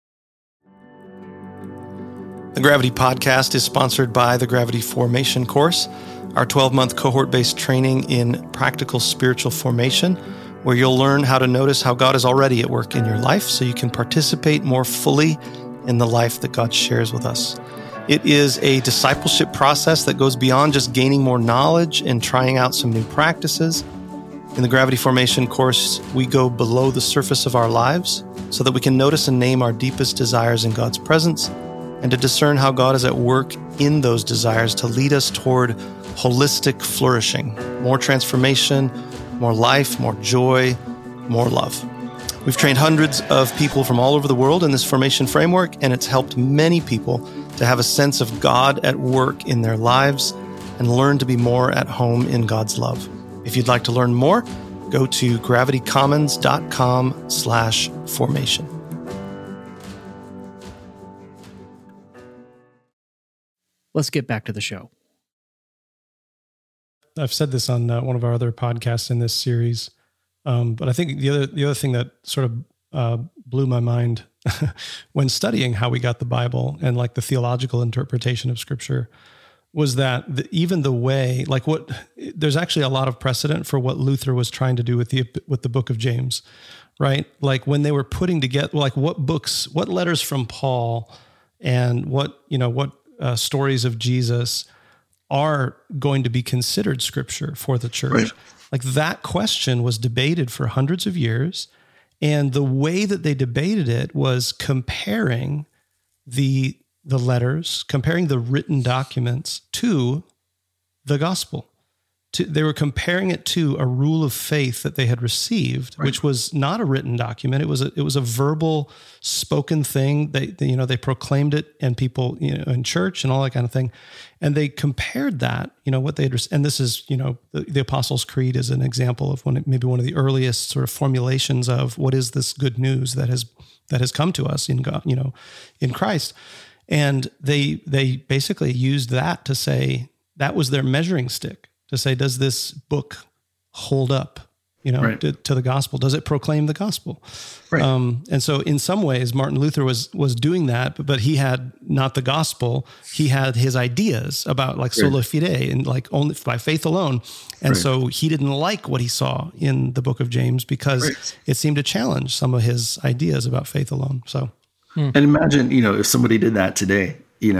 The Gravity Podcast is sponsored by the Gravity Formation course, our 12-month cohort-based training in practical spiritual formation, where you'll learn how to notice how God is already at work in your life so you can participate more fully in the life that God shares with us. It is a discipleship process that goes beyond just gaining more knowledge and trying out some new practices. In the Gravity Formation course, we go below the surface of our lives so that we can notice and name our deepest desires in God's presence, and to discern how God is at work in those desires to lead us toward holistic flourishing, more transformation, more life, more joy, more love. We've trained hundreds of people from all over the world in this formation framework, and it's helped many people to have a sense of God at work in their lives and learn to be more at home in God's love. If you'd like to learn more, go to gravitycommons.com/formation. Let's get back to the show. I've said this on one of our other podcasts in this series, but I think the other thing that sort of blew my mind when studying how we got the Bible and like the theological interpretation of Scripture was that even the way, like there's actually a lot of precedent for what Luther was trying to do with the book of James, right? Like when they were putting together, like what letters from Paul and what stories of Jesus are going to be considered scripture for the church. Right. Like that question was debated for hundreds of years. And the way that they debated it was comparing the letters, comparing the written documents to the gospel. They were comparing it to a rule of faith that they had received, right, which was not a written document. It was a verbal, spoken thing. They proclaimed it, and people, in church and all that kind of thing. And they compared that, what they had, and this is, the Apostles' Creed is an example of maybe one of the earliest sort of formulations of what is this good news that has come to us in God, in Christ. And they basically used that to say that was their measuring stick, to say, does this book hold up, right, to the gospel? Does it proclaim the gospel? Right. And so in some ways, Martin Luther was doing that, but he had not the gospel. He had his ideas about like sola fide and like only by faith alone. And so he didn't like what he saw in the book of James because it seemed to challenge some of his ideas about faith alone. So, and imagine, if somebody did that today. He's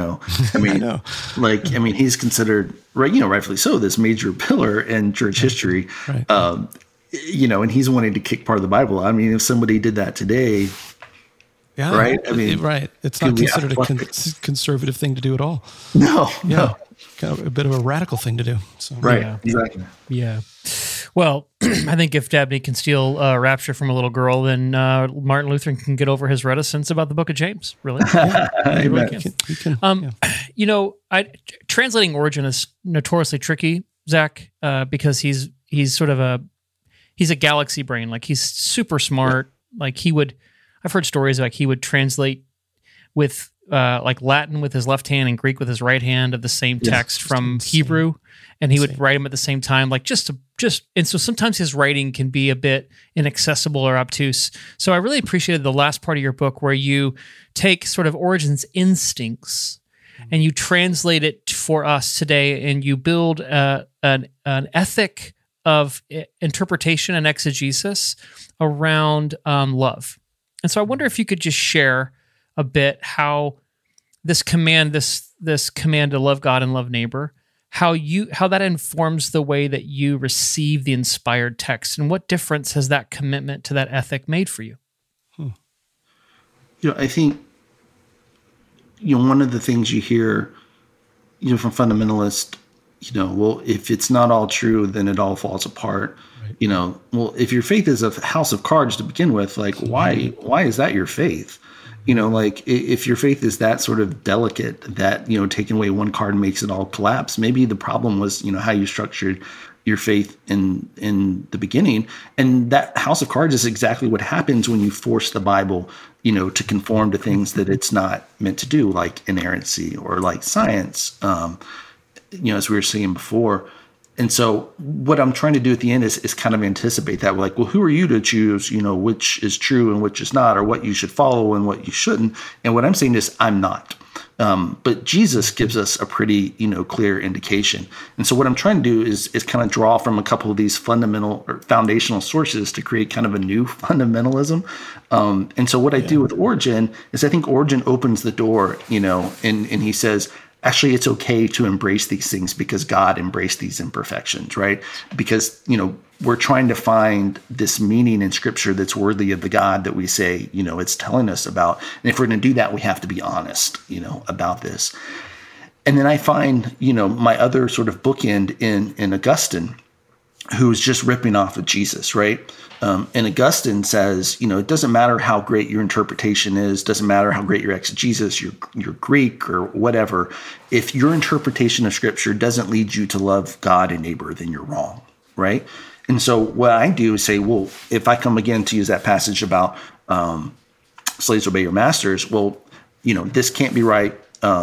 considered, rightfully so, this major pillar in church history, and he's wanting to kick part of the Bible. I mean, if somebody did that today, Yeah, right? I mean, right. It's not considered a conservative thing to do at all. No. Kind of a bit of a radical thing to do. So, right. Exactly. Yeah. Well, I think if Dabney can steal rapture from a little girl, then Martin Luther can get over his reticence about the Book of James. Really? He really can. You know, translating Origen is notoriously tricky, Zach, because he's sort of he's a galaxy brain. Like, he's super smart. Like, I've heard stories like he would translate with like Latin with his left hand and Greek with his right hand of the same text from Hebrew, and he would write them at the same time, like and so sometimes his writing can be a bit inaccessible or obtuse. So I really appreciated the last part of your book where you take sort of Origen's instincts and you translate it for us today, and you build an ethic of interpretation and exegesis around love. And so I wonder if you could just share a bit how this command to love God and love neighbor, how that informs the way that you receive the inspired text, and what difference has that commitment to that ethic made for you? You know, I think, one of the things you hear, from fundamentalists, well, if it's not all true, then it all falls apart. Right. Well, if your faith is a house of cards to begin with, like, why is that your faith? Like, if your faith is that sort of delicate that, taking away one card makes it all collapse, maybe the problem was, how you structured your faith in the beginning. And that house of cards is exactly what happens when you force the Bible, to conform to things that it's not meant to do, like inerrancy or like science, as we were saying before. And so what I'm trying to do at the end is kind of anticipate that. We're like, well, who are you to choose, which is true and which is not, or what you should follow and what you shouldn't? And what I'm saying is I'm not. But Jesus gives us a pretty, clear indication. And so what I'm trying to do is kind of draw from a couple of these fundamental or foundational sources to create kind of a new fundamentalism. And so what I do with Origen is I think Origen opens the door, and he says, actually, it's okay to embrace these things because God embraced these imperfections, right? Because, we're trying to find this meaning in Scripture that's worthy of the God that we say, it's telling us about. And if we're going to do that, we have to be honest, about this. And then I find, my other sort of bookend in Augustine, who's just ripping off of Jesus, right? And Augustine says, it doesn't matter how great your interpretation is, doesn't matter how great your exegesis, your Greek or whatever. If your interpretation of Scripture doesn't lead you to love God and neighbor, then you're wrong, right? And so what I do is say, well, if I come again to use that passage about slaves obey your masters, well, this can't be right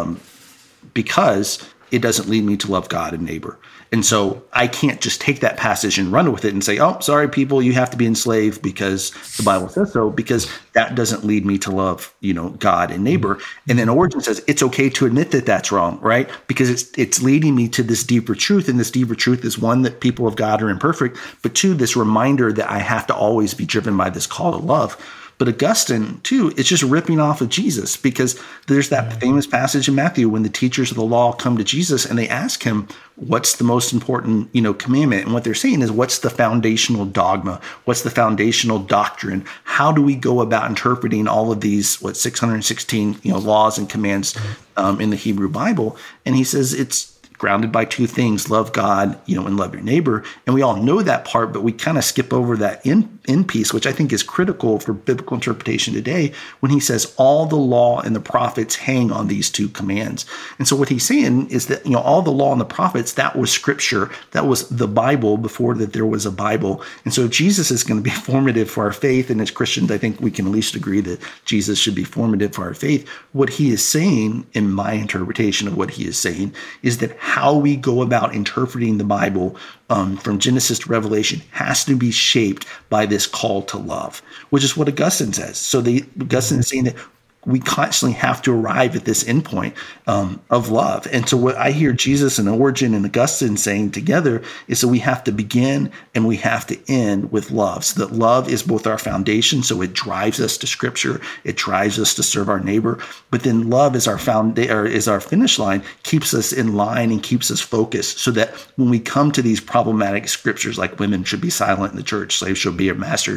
because it doesn't lead me to love God and neighbor. And so I can't just take that passage and run with it and say, oh, sorry, people, you have to be enslaved because the Bible says so, because that doesn't lead me to love, God and neighbor. And then Origen says it's okay to admit that that's wrong, right? Because it's leading me to this deeper truth. And this deeper truth is, one, that people of God are imperfect, but two, this reminder that I have to always be driven by this call to love. But Augustine, too, is just ripping off of Jesus, because there's that famous passage in Matthew when the teachers of the law come to Jesus and they ask him, what's the most important, commandment? And what they're saying is, what's the foundational dogma? What's the foundational doctrine? How do we go about interpreting all of these, 616, laws and commands in the Hebrew Bible? And he says it's grounded by two things: love God, and love your neighbor. And we all know that part, but we kind of skip over that in piece, which I think is critical for biblical interpretation today, when he says all the law and the prophets hang on these two commands. And so what he's saying is that, all the law and the prophets, that was Scripture, that was the Bible before that there was a Bible. And so Jesus is going to be formative for our faith. And as Christians, I think we can at least agree that Jesus should be formative for our faith. What he is saying, in my interpretation of what he is saying, is that how we go about interpreting the Bible from Genesis to Revelation has to be shaped by this call to love, which is what Augustine says. So Augustine is saying that we constantly have to arrive at this endpoint of love. And so what I hear Jesus and Origen and Augustine saying together is that we have to begin and we have to end with love, so that love is both our foundation, so it drives us to Scripture, it drives us to serve our neighbor, but then love is our is our finish line, keeps us in line and keeps us focused, so that when we come to these problematic scriptures like women should be silent in the church, slaves should obey their masters,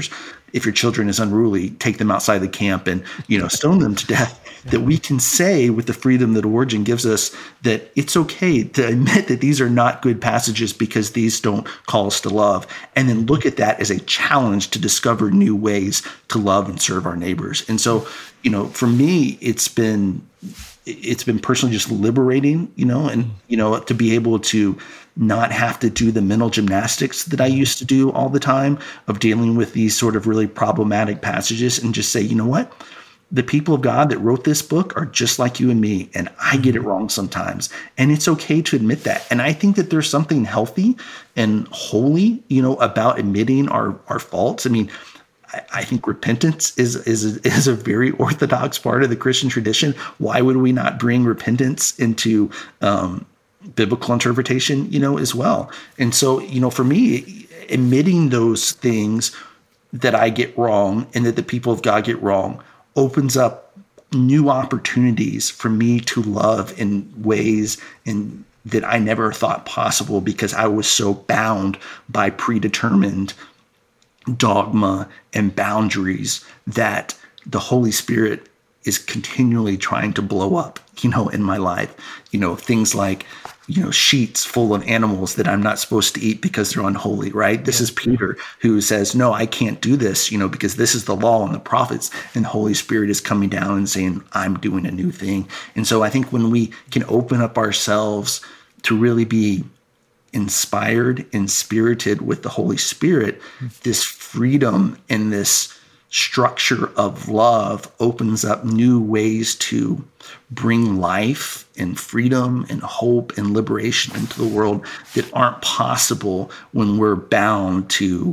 if your children is unruly, take them outside the camp and, stone them to death. That we can say with the freedom that Origen gives us that it's okay to admit that these are not good passages because these don't call us to love, and then look at that as a challenge to discover new ways to love and serve our neighbors. And so, for me, it's been personally just liberating, and, to be able to not have to do the mental gymnastics that I used to do all the time of dealing with these sort of really problematic passages, and just say, you know what? The people of God that wrote this book are just like you and me, and I get it wrong sometimes. And it's okay to admit that. And I think that there's something healthy and holy, about admitting our faults. I mean, I think repentance is a very orthodox part of the Christian tradition. Why would we not bring repentance into biblical interpretation, as well? And so, for me, admitting those things that I get wrong and that the people of God get wrong opens up new opportunities for me to love in ways that I never thought possible, because I was so bound by predetermined dogma and boundaries that the Holy Spirit is continually trying to blow up, in my life. Things like, sheets full of animals that I'm not supposed to eat because they're unholy, right? This is Peter who says, no, I can't do this, because this is the law and the prophets, and the Holy Spirit is coming down and saying, I'm doing a new thing. And so I think when we can open up ourselves to really be inspired and spirited with the Holy Spirit, this freedom and this structure of love opens up new ways to bring life and freedom and hope and liberation into the world that aren't possible when we're bound to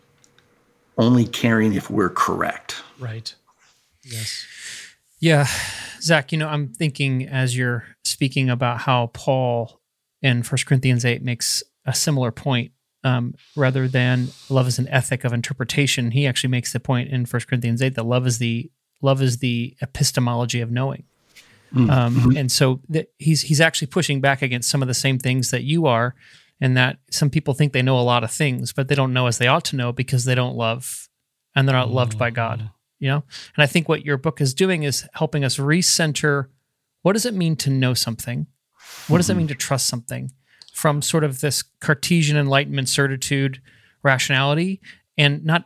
only caring if we're correct. Right. Yes. Yeah. Zach, I'm thinking as you're speaking about how Paul in 1 Corinthians 8 makes a similar point. Rather than love is an ethic of interpretation, he actually makes the point in 1 Corinthians 8 that love is the epistemology of knowing. And so he's actually pushing back against some of the same things that you are, and that some people think they know a lot of things, but they don't know as they ought to know because they don't love, and they're not loved by God. And I think what your book is doing is helping us recenter. What does it mean to know something? What does it mean to trust something? From sort of this Cartesian Enlightenment certitude rationality, and not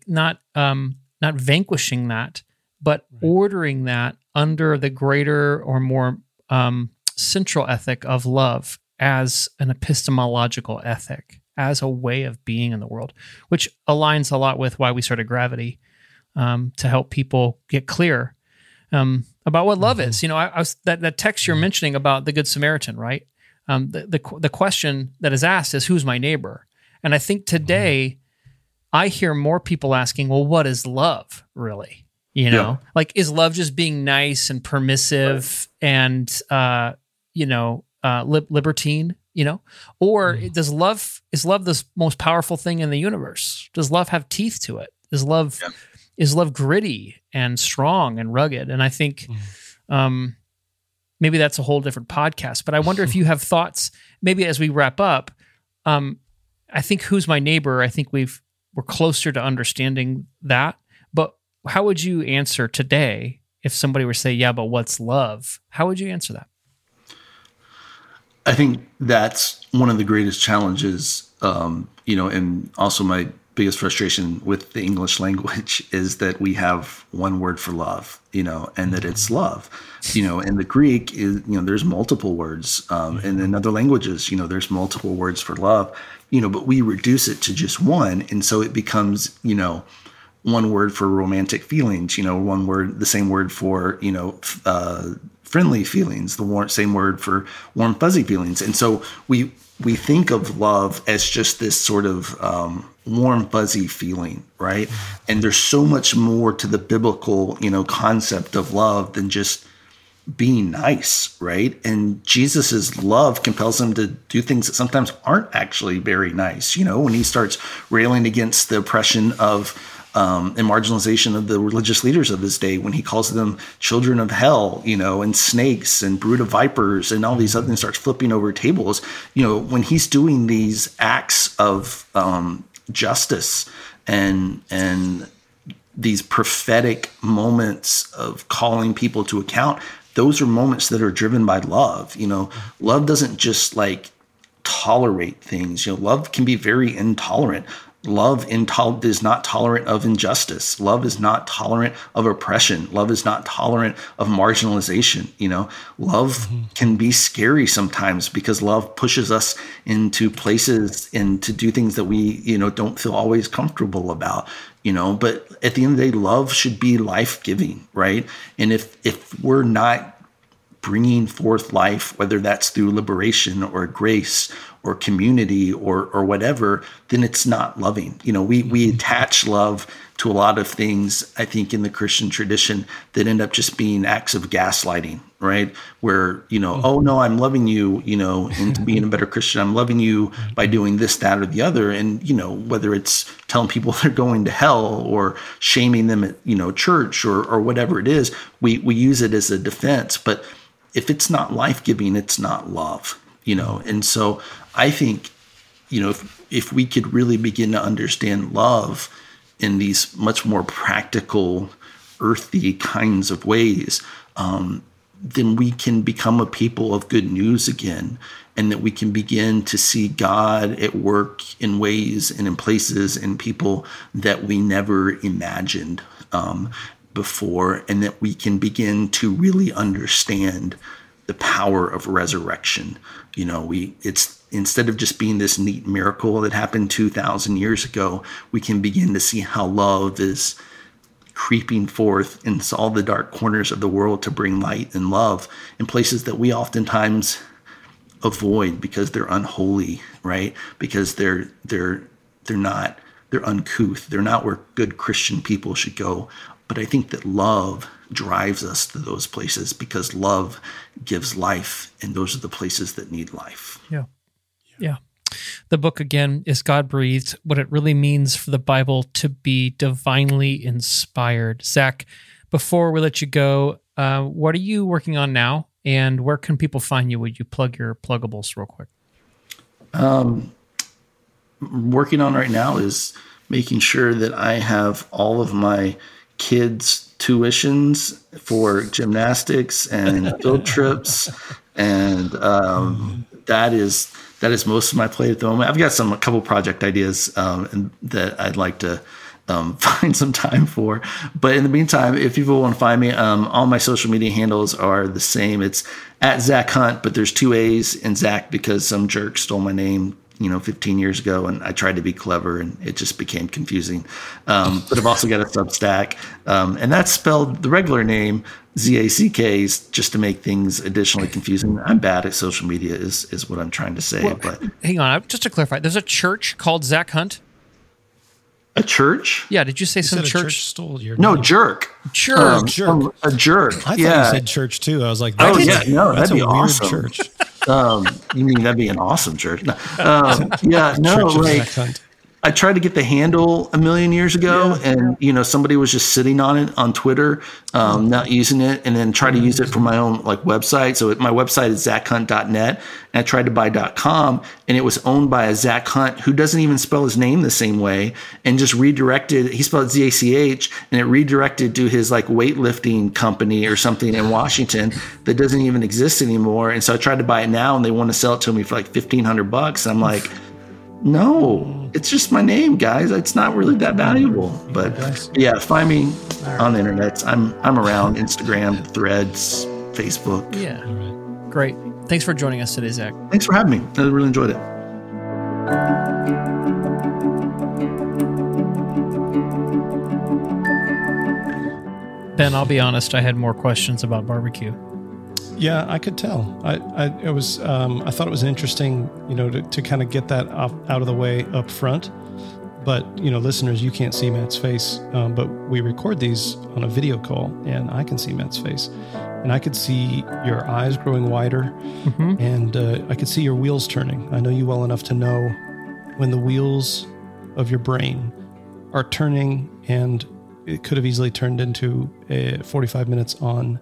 vanquishing that, but ordering that under the greater or more central ethic of love as an epistemological ethic, as a way of being in the world, which aligns a lot with why we started Gravity, to help people get clear about what love is. I was that text you're mentioning about the Good Samaritan, right? The question that is asked is, who's my neighbor? And I think today I hear more people asking, well, what is love really? Like, is love just being nice and permissive and, libertine, or is love the most powerful thing in the universe? Does love have teeth to it? Is love gritty and strong and rugged? And I think, maybe that's a whole different podcast, but I wonder if you have thoughts, maybe as we wrap up. I think who's my neighbor? I think we're closer to understanding that, but how would you answer today if somebody were to say, yeah, but what's love? How would you answer that? I think that's one of the greatest challenges, and also my biggest frustration with the English language is that we have one word for love, and that it's love. In the Greek is, there's multiple words, and in other languages, there's multiple words for love, but we reduce it to just one. And so it becomes, one word for romantic feelings, one word, the same word for, friendly feelings, the same word for warm, fuzzy feelings. And so we think of love as just this sort of warm, fuzzy feeling, right? And there's so much more to the biblical, concept of love than just being nice, right? And Jesus's love compels him to do things that sometimes aren't actually very nice. When he starts railing against the oppression of and marginalization of the religious leaders of his day, when he calls them children of hell, and snakes and brood of vipers and all these other things, starts flipping over tables, when he's doing these acts of justice and these prophetic moments of calling people to account, those are moments that are driven by love. Love doesn't just like tolerate things. Love can be very intolerant. Love is not tolerant of injustice. Love is not tolerant of oppression. Love is not tolerant of marginalization. Love can be scary sometimes because love pushes us into places and to do things that we, don't feel always comfortable about, but at the end of the day, love should be life-giving, right? And if we're not bringing forth life, whether that's through liberation or grace or community or whatever, then it's not loving. We attach love to a lot of things, I think, in the Christian tradition that end up just being acts of gaslighting, right? Where, oh no, I'm loving you, and being a better Christian, I'm loving you by doing this, that, or the other. And, whether it's telling people they're going to hell or shaming them at, church or whatever it is, we use it as a defense. But if it's not life-giving, it's not love, And so I think, if we could really begin to understand love in these much more practical, earthy kinds of ways, then we can become a people of good news again, and that we can begin to see God at work in ways and in places and people that we never imagined before, and that we can begin to really understand the power of resurrection. It's instead of just being this neat miracle that happened 2,000 years ago, we can begin to see how love is creeping forth into all the dark corners of the world to bring light and love in places that we oftentimes avoid because they're unholy, right? Because they're uncouth. They're not where good Christian people should go. But I think that love drives us to those places because love gives life, and those are the places that need life. Yeah. The book, again, is God-breathed, what it really means for the Bible to be divinely inspired. Zach, before we let you go, what are you working on now, and where can people find you? Would you plug your pluggables real quick? Working on right now is making sure that I have all of my kids' tuitions for gymnastics and field trips, and that is most of my plate at the moment. I've got a couple project ideas and that I'd like to find some time for. But in the meantime, if people want to find me, all my social media handles are the same. It's at Zach Hunt, but there's 2 A's in Zach because some jerk stole my name 15 years ago, and I tried to be clever and it just became confusing. But I've also got a Substack, and that's spelled the regular name, ZACK's, just to make things additionally confusing. I'm bad at social media is what I'm trying to say. Well, but hang on, just to clarify, there's a church called Zach Hunt? A church? Yeah, did you say some church stole your No, name. Jerk. Jerk. A jerk. I thought you said church too. I was like, that's that'd be a weird awesome. Church. You mean that'd be an awesome church? No. I tried to get the handle a million years ago, and somebody was just sitting on it on Twitter, not using it, and then tried to use it for my own website. So my website is zachhunt.net, and I tried to buy .com, and it was owned by a Zach Hunt who doesn't even spell his name the same way, and just redirected. He spelled ZACH, and it redirected to his weightlifting company or something in Washington that doesn't even exist anymore. And so I tried to buy it now, and they want to sell it to me for $1,500. I'm like, no, it's just my name, guys. It's not really that valuable. But yeah, find me on the internet. I'm around Instagram, Threads, Facebook. Yeah. Great. Thanks for joining us today, Zach. Thanks for having me. I really enjoyed it. Ben, I'll be honest, I had more questions about barbecue. Yeah, I could tell. I thought it was interesting, to kind of get that out of the way up front. But, listeners, you can't see Matt's face, but we record these on a video call, and I can see Matt's face. And I could see your eyes growing wider, and I could see your wheels turning. I know you well enough to know when the wheels of your brain are turning, and it could have easily turned into 45 minutes on,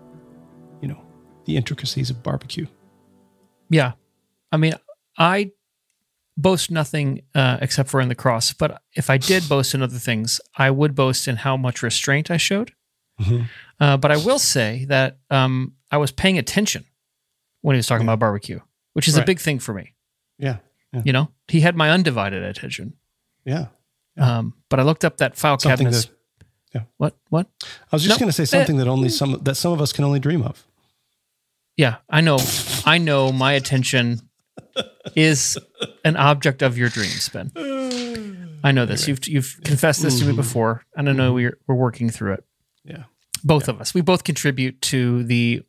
the intricacies of barbecue. Yeah. I mean, I boast nothing except for in the cross. But if I did boast in other things, I would boast in how much restraint I showed. Mm-hmm. But I will say that I was paying attention when he was talking about barbecue, which is a big thing for me. Yeah. You know, he had my undivided attention. Yeah. But I looked up that file cabinet. What? I was just going to say something that some of us can only dream of. Yeah, I know my attention is an object of your dreams, Ben. I know this. You've confessed this to me before, and I know we're working through it. Yeah. Both of us. We both contribute to the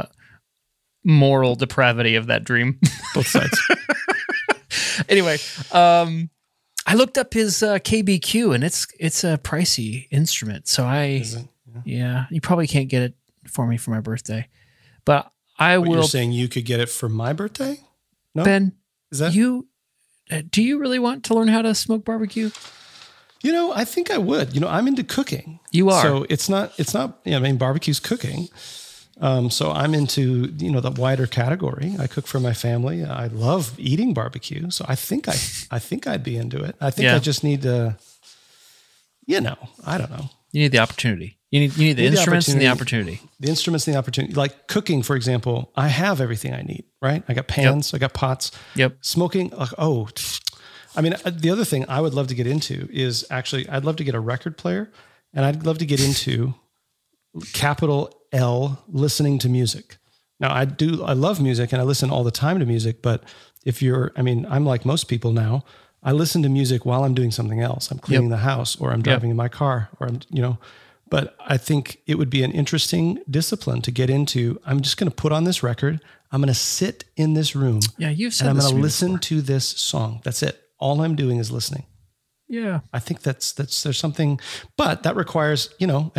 moral depravity of that dream. Both sides. Anyway, I looked up his KBQ, and it's a pricey instrument. So you probably can't get it for me for my birthday, but I will. You're saying you could get it for my birthday? No, Ben, is that you? Do you really want to learn how to smoke barbecue? You know, I think I would. You know, I'm into cooking. You are. So it's not. I mean, barbecue's cooking. So I'm into, the wider category. I cook for my family. I love eating barbecue. So I think I'd be into it. I think I just need to, I don't know. You need the opportunity. You need the instruments and the opportunity. The instruments and the opportunity. Like cooking, for example, I have everything I need, right? I got pans, I got pots. Yep. Smoking, I mean, the other thing I would love to get into is I'd love to get a record player, and I'd love to get into capital L, listening to music. Now I love music and I listen all the time to music, but I'm like most people now, I listen to music while I'm doing something else. I'm cleaning the house, or I'm driving in my car, or but I think it would be an interesting discipline to get into. I'm just going to put on this record. I'm going to sit in this room. Yeah. You've said and I'm going to listen to this song. That's it. All I'm doing is listening. Yeah. I think there's something, but that requires,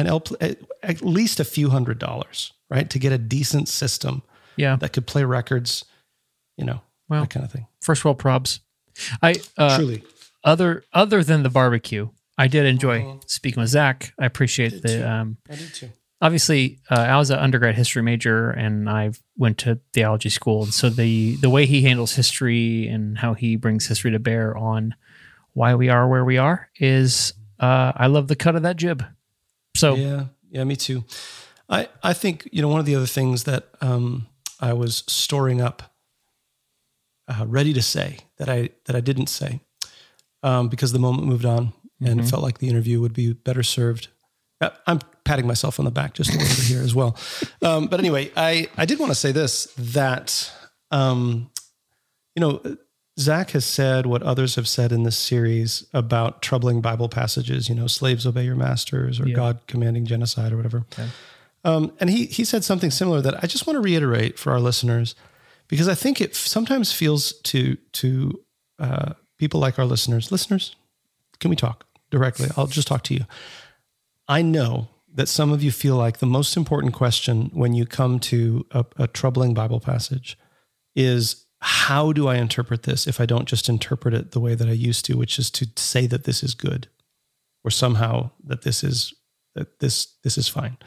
at least a few $100s, right? To get a decent system that could play records, that kind of thing. First world probs. Truly. Other than the barbecue, I did enjoy speaking with Zach. I appreciate I did too. Obviously, I was an undergrad history major, and I went to theology school. And so the way he handles history and how he brings history to bear on why we are where we are is, I love the cut of that jib. So yeah, me too. I think, one of the other things that I was storing up, ready to say that I didn't say, because the moment moved on and it felt like the interview would be better served. I'm patting myself on the back just a little bit here as well. But anyway, I did want to say this, that, Zach has said what others have said in this series about troubling Bible passages, slaves obey your masters, or God commanding genocide, or whatever. Okay. And he said something similar that I just want to reiterate for our listeners, because I think it sometimes feels to people like our listeners, can we talk directly? I'll just talk to you. I know that some of you feel like the most important question when you come to a troubling Bible passage is, how do I interpret this if I don't just interpret it the way that I used to, which is to say that this is good, or somehow that this is fine.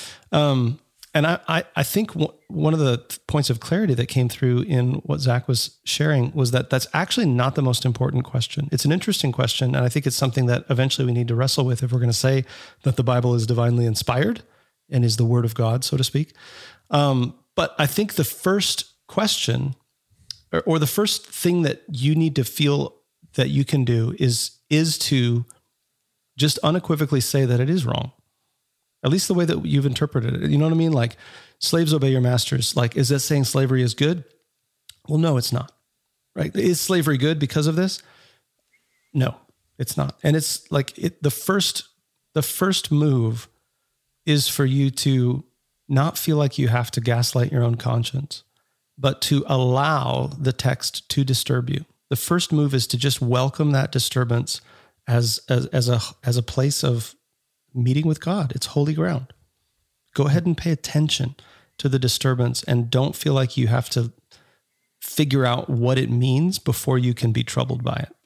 And I think one of the points of clarity that came through in what Zach was sharing was that that's actually not the most important question. It's an interesting question, and I think it's something that eventually we need to wrestle with if we're going to say that the Bible is divinely inspired and is the Word of God, so to speak. But I think the first question, or the first thing that you need to feel that you can do is to just unequivocally say that it is wrong. At least the way that you've interpreted it. You know what I mean? Like, slaves obey your masters. Like, is that saying slavery is good? Well, no, it's not. Right? Is slavery good because of this? No, it's not. And it's like the first move is for you to not feel like you have to gaslight your own conscience, but to allow the text to disturb you. The first move is to just welcome that disturbance as a place of meeting with God. It's holy ground. Go ahead and pay attention to the disturbance, and don't feel like you have to figure out what it means before you can be troubled by it.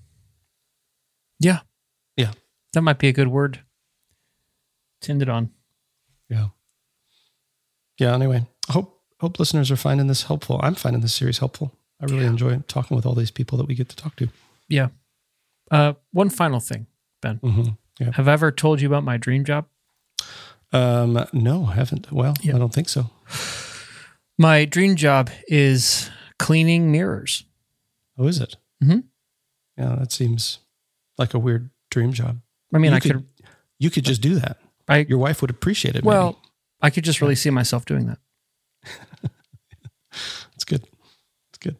Yeah. Yeah. That might be a good word to end it on. Yeah. Yeah. Anyway, I hope listeners are finding this helpful. I'm finding this series helpful. I really enjoy talking with all these people that we get to talk to. Yeah. One final thing, Ben. Mm-hmm. Yeah. Have I ever told you about my dream job? No, I haven't. Well, I don't think so. My dream job is cleaning mirrors. Oh, is it? Mm-hmm. Yeah, that seems like a weird dream job. I mean, you could just do that. Your wife would appreciate it. Well, maybe. I could just really see myself doing that. It's good. It's good.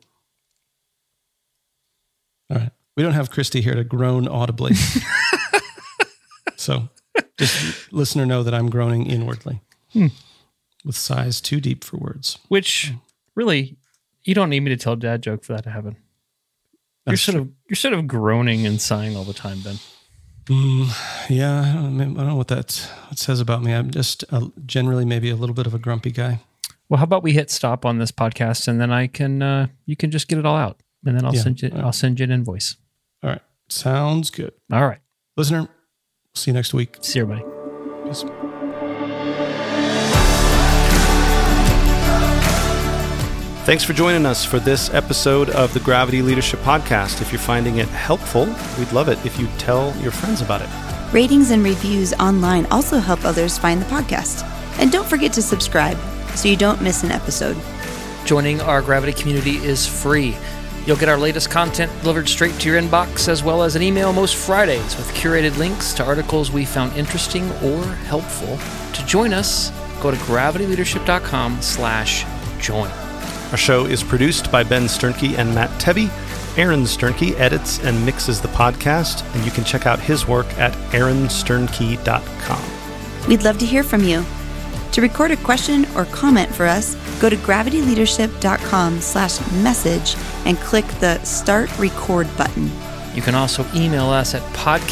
All right. We don't have Christy here to groan audibly. So just listener know that I'm groaning inwardly with sighs too deep for words. Which really, you don't need me to tell a dad joke for that to happen. You're sort of groaning and sighing all the time, Ben. Yeah, I don't know what that says about me. I'm just generally maybe a little bit of a grumpy guy. Well, how about we hit stop on this podcast and then I can you can just get it all out, and then I'll send you an invoice. All right, sounds good. All right, listener. See you next week. See you, everybody. Peace. Thanks for joining us for this episode of the Gravity Leadership Podcast. If you're finding it helpful, we'd love it if you tell your friends about it. Ratings and reviews online also help others find the podcast. And don't forget to subscribe so you don't miss an episode. Joining our Gravity community is free. You'll get our latest content delivered straight to your inbox, as well as an email most Fridays with curated links to articles we found interesting or helpful. To join us, go to gravityleadership.com/join. Our show is produced by Ben Sternke and Matt Tebbe. Aaron Sternke edits and mixes the podcast, and you can check out his work at aaronsternke.com. We'd love to hear from you. To record a question or comment for us, go to gravityleadership.com/message and click the Start Record button. You can also email us at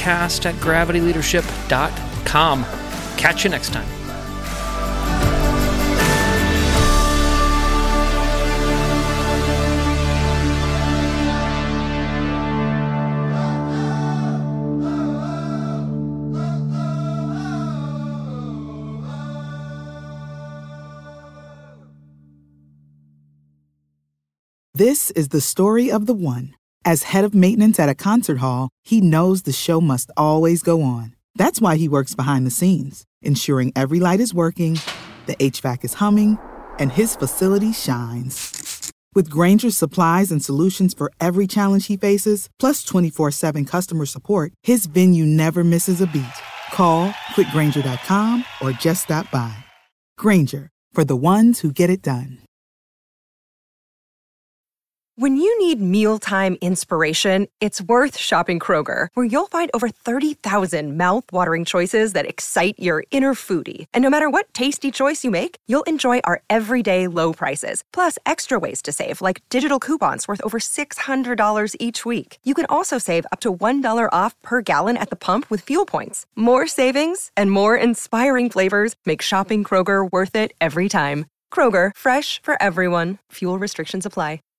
podcast@gravityleadership.com. Catch you next time. This is the story of the one. As head of maintenance at a concert hall, he knows the show must always go on. That's why he works behind the scenes, ensuring every light is working, the HVAC is humming, and his facility shines. With Grainger's supplies and solutions for every challenge he faces, plus 24/7 customer support, his venue never misses a beat. Call quickgrainger.com or just stop by. Grainger, for the ones who get it done. When you need mealtime inspiration, it's worth shopping Kroger, where you'll find over 30,000 mouth-watering choices that excite your inner foodie. And no matter what tasty choice you make, you'll enjoy our everyday low prices, plus extra ways to save, like digital coupons worth over $600 each week. You can also save up to $1 off per gallon at the pump with fuel points. More savings and more inspiring flavors make shopping Kroger worth it every time. Kroger, fresh for everyone. Fuel restrictions apply.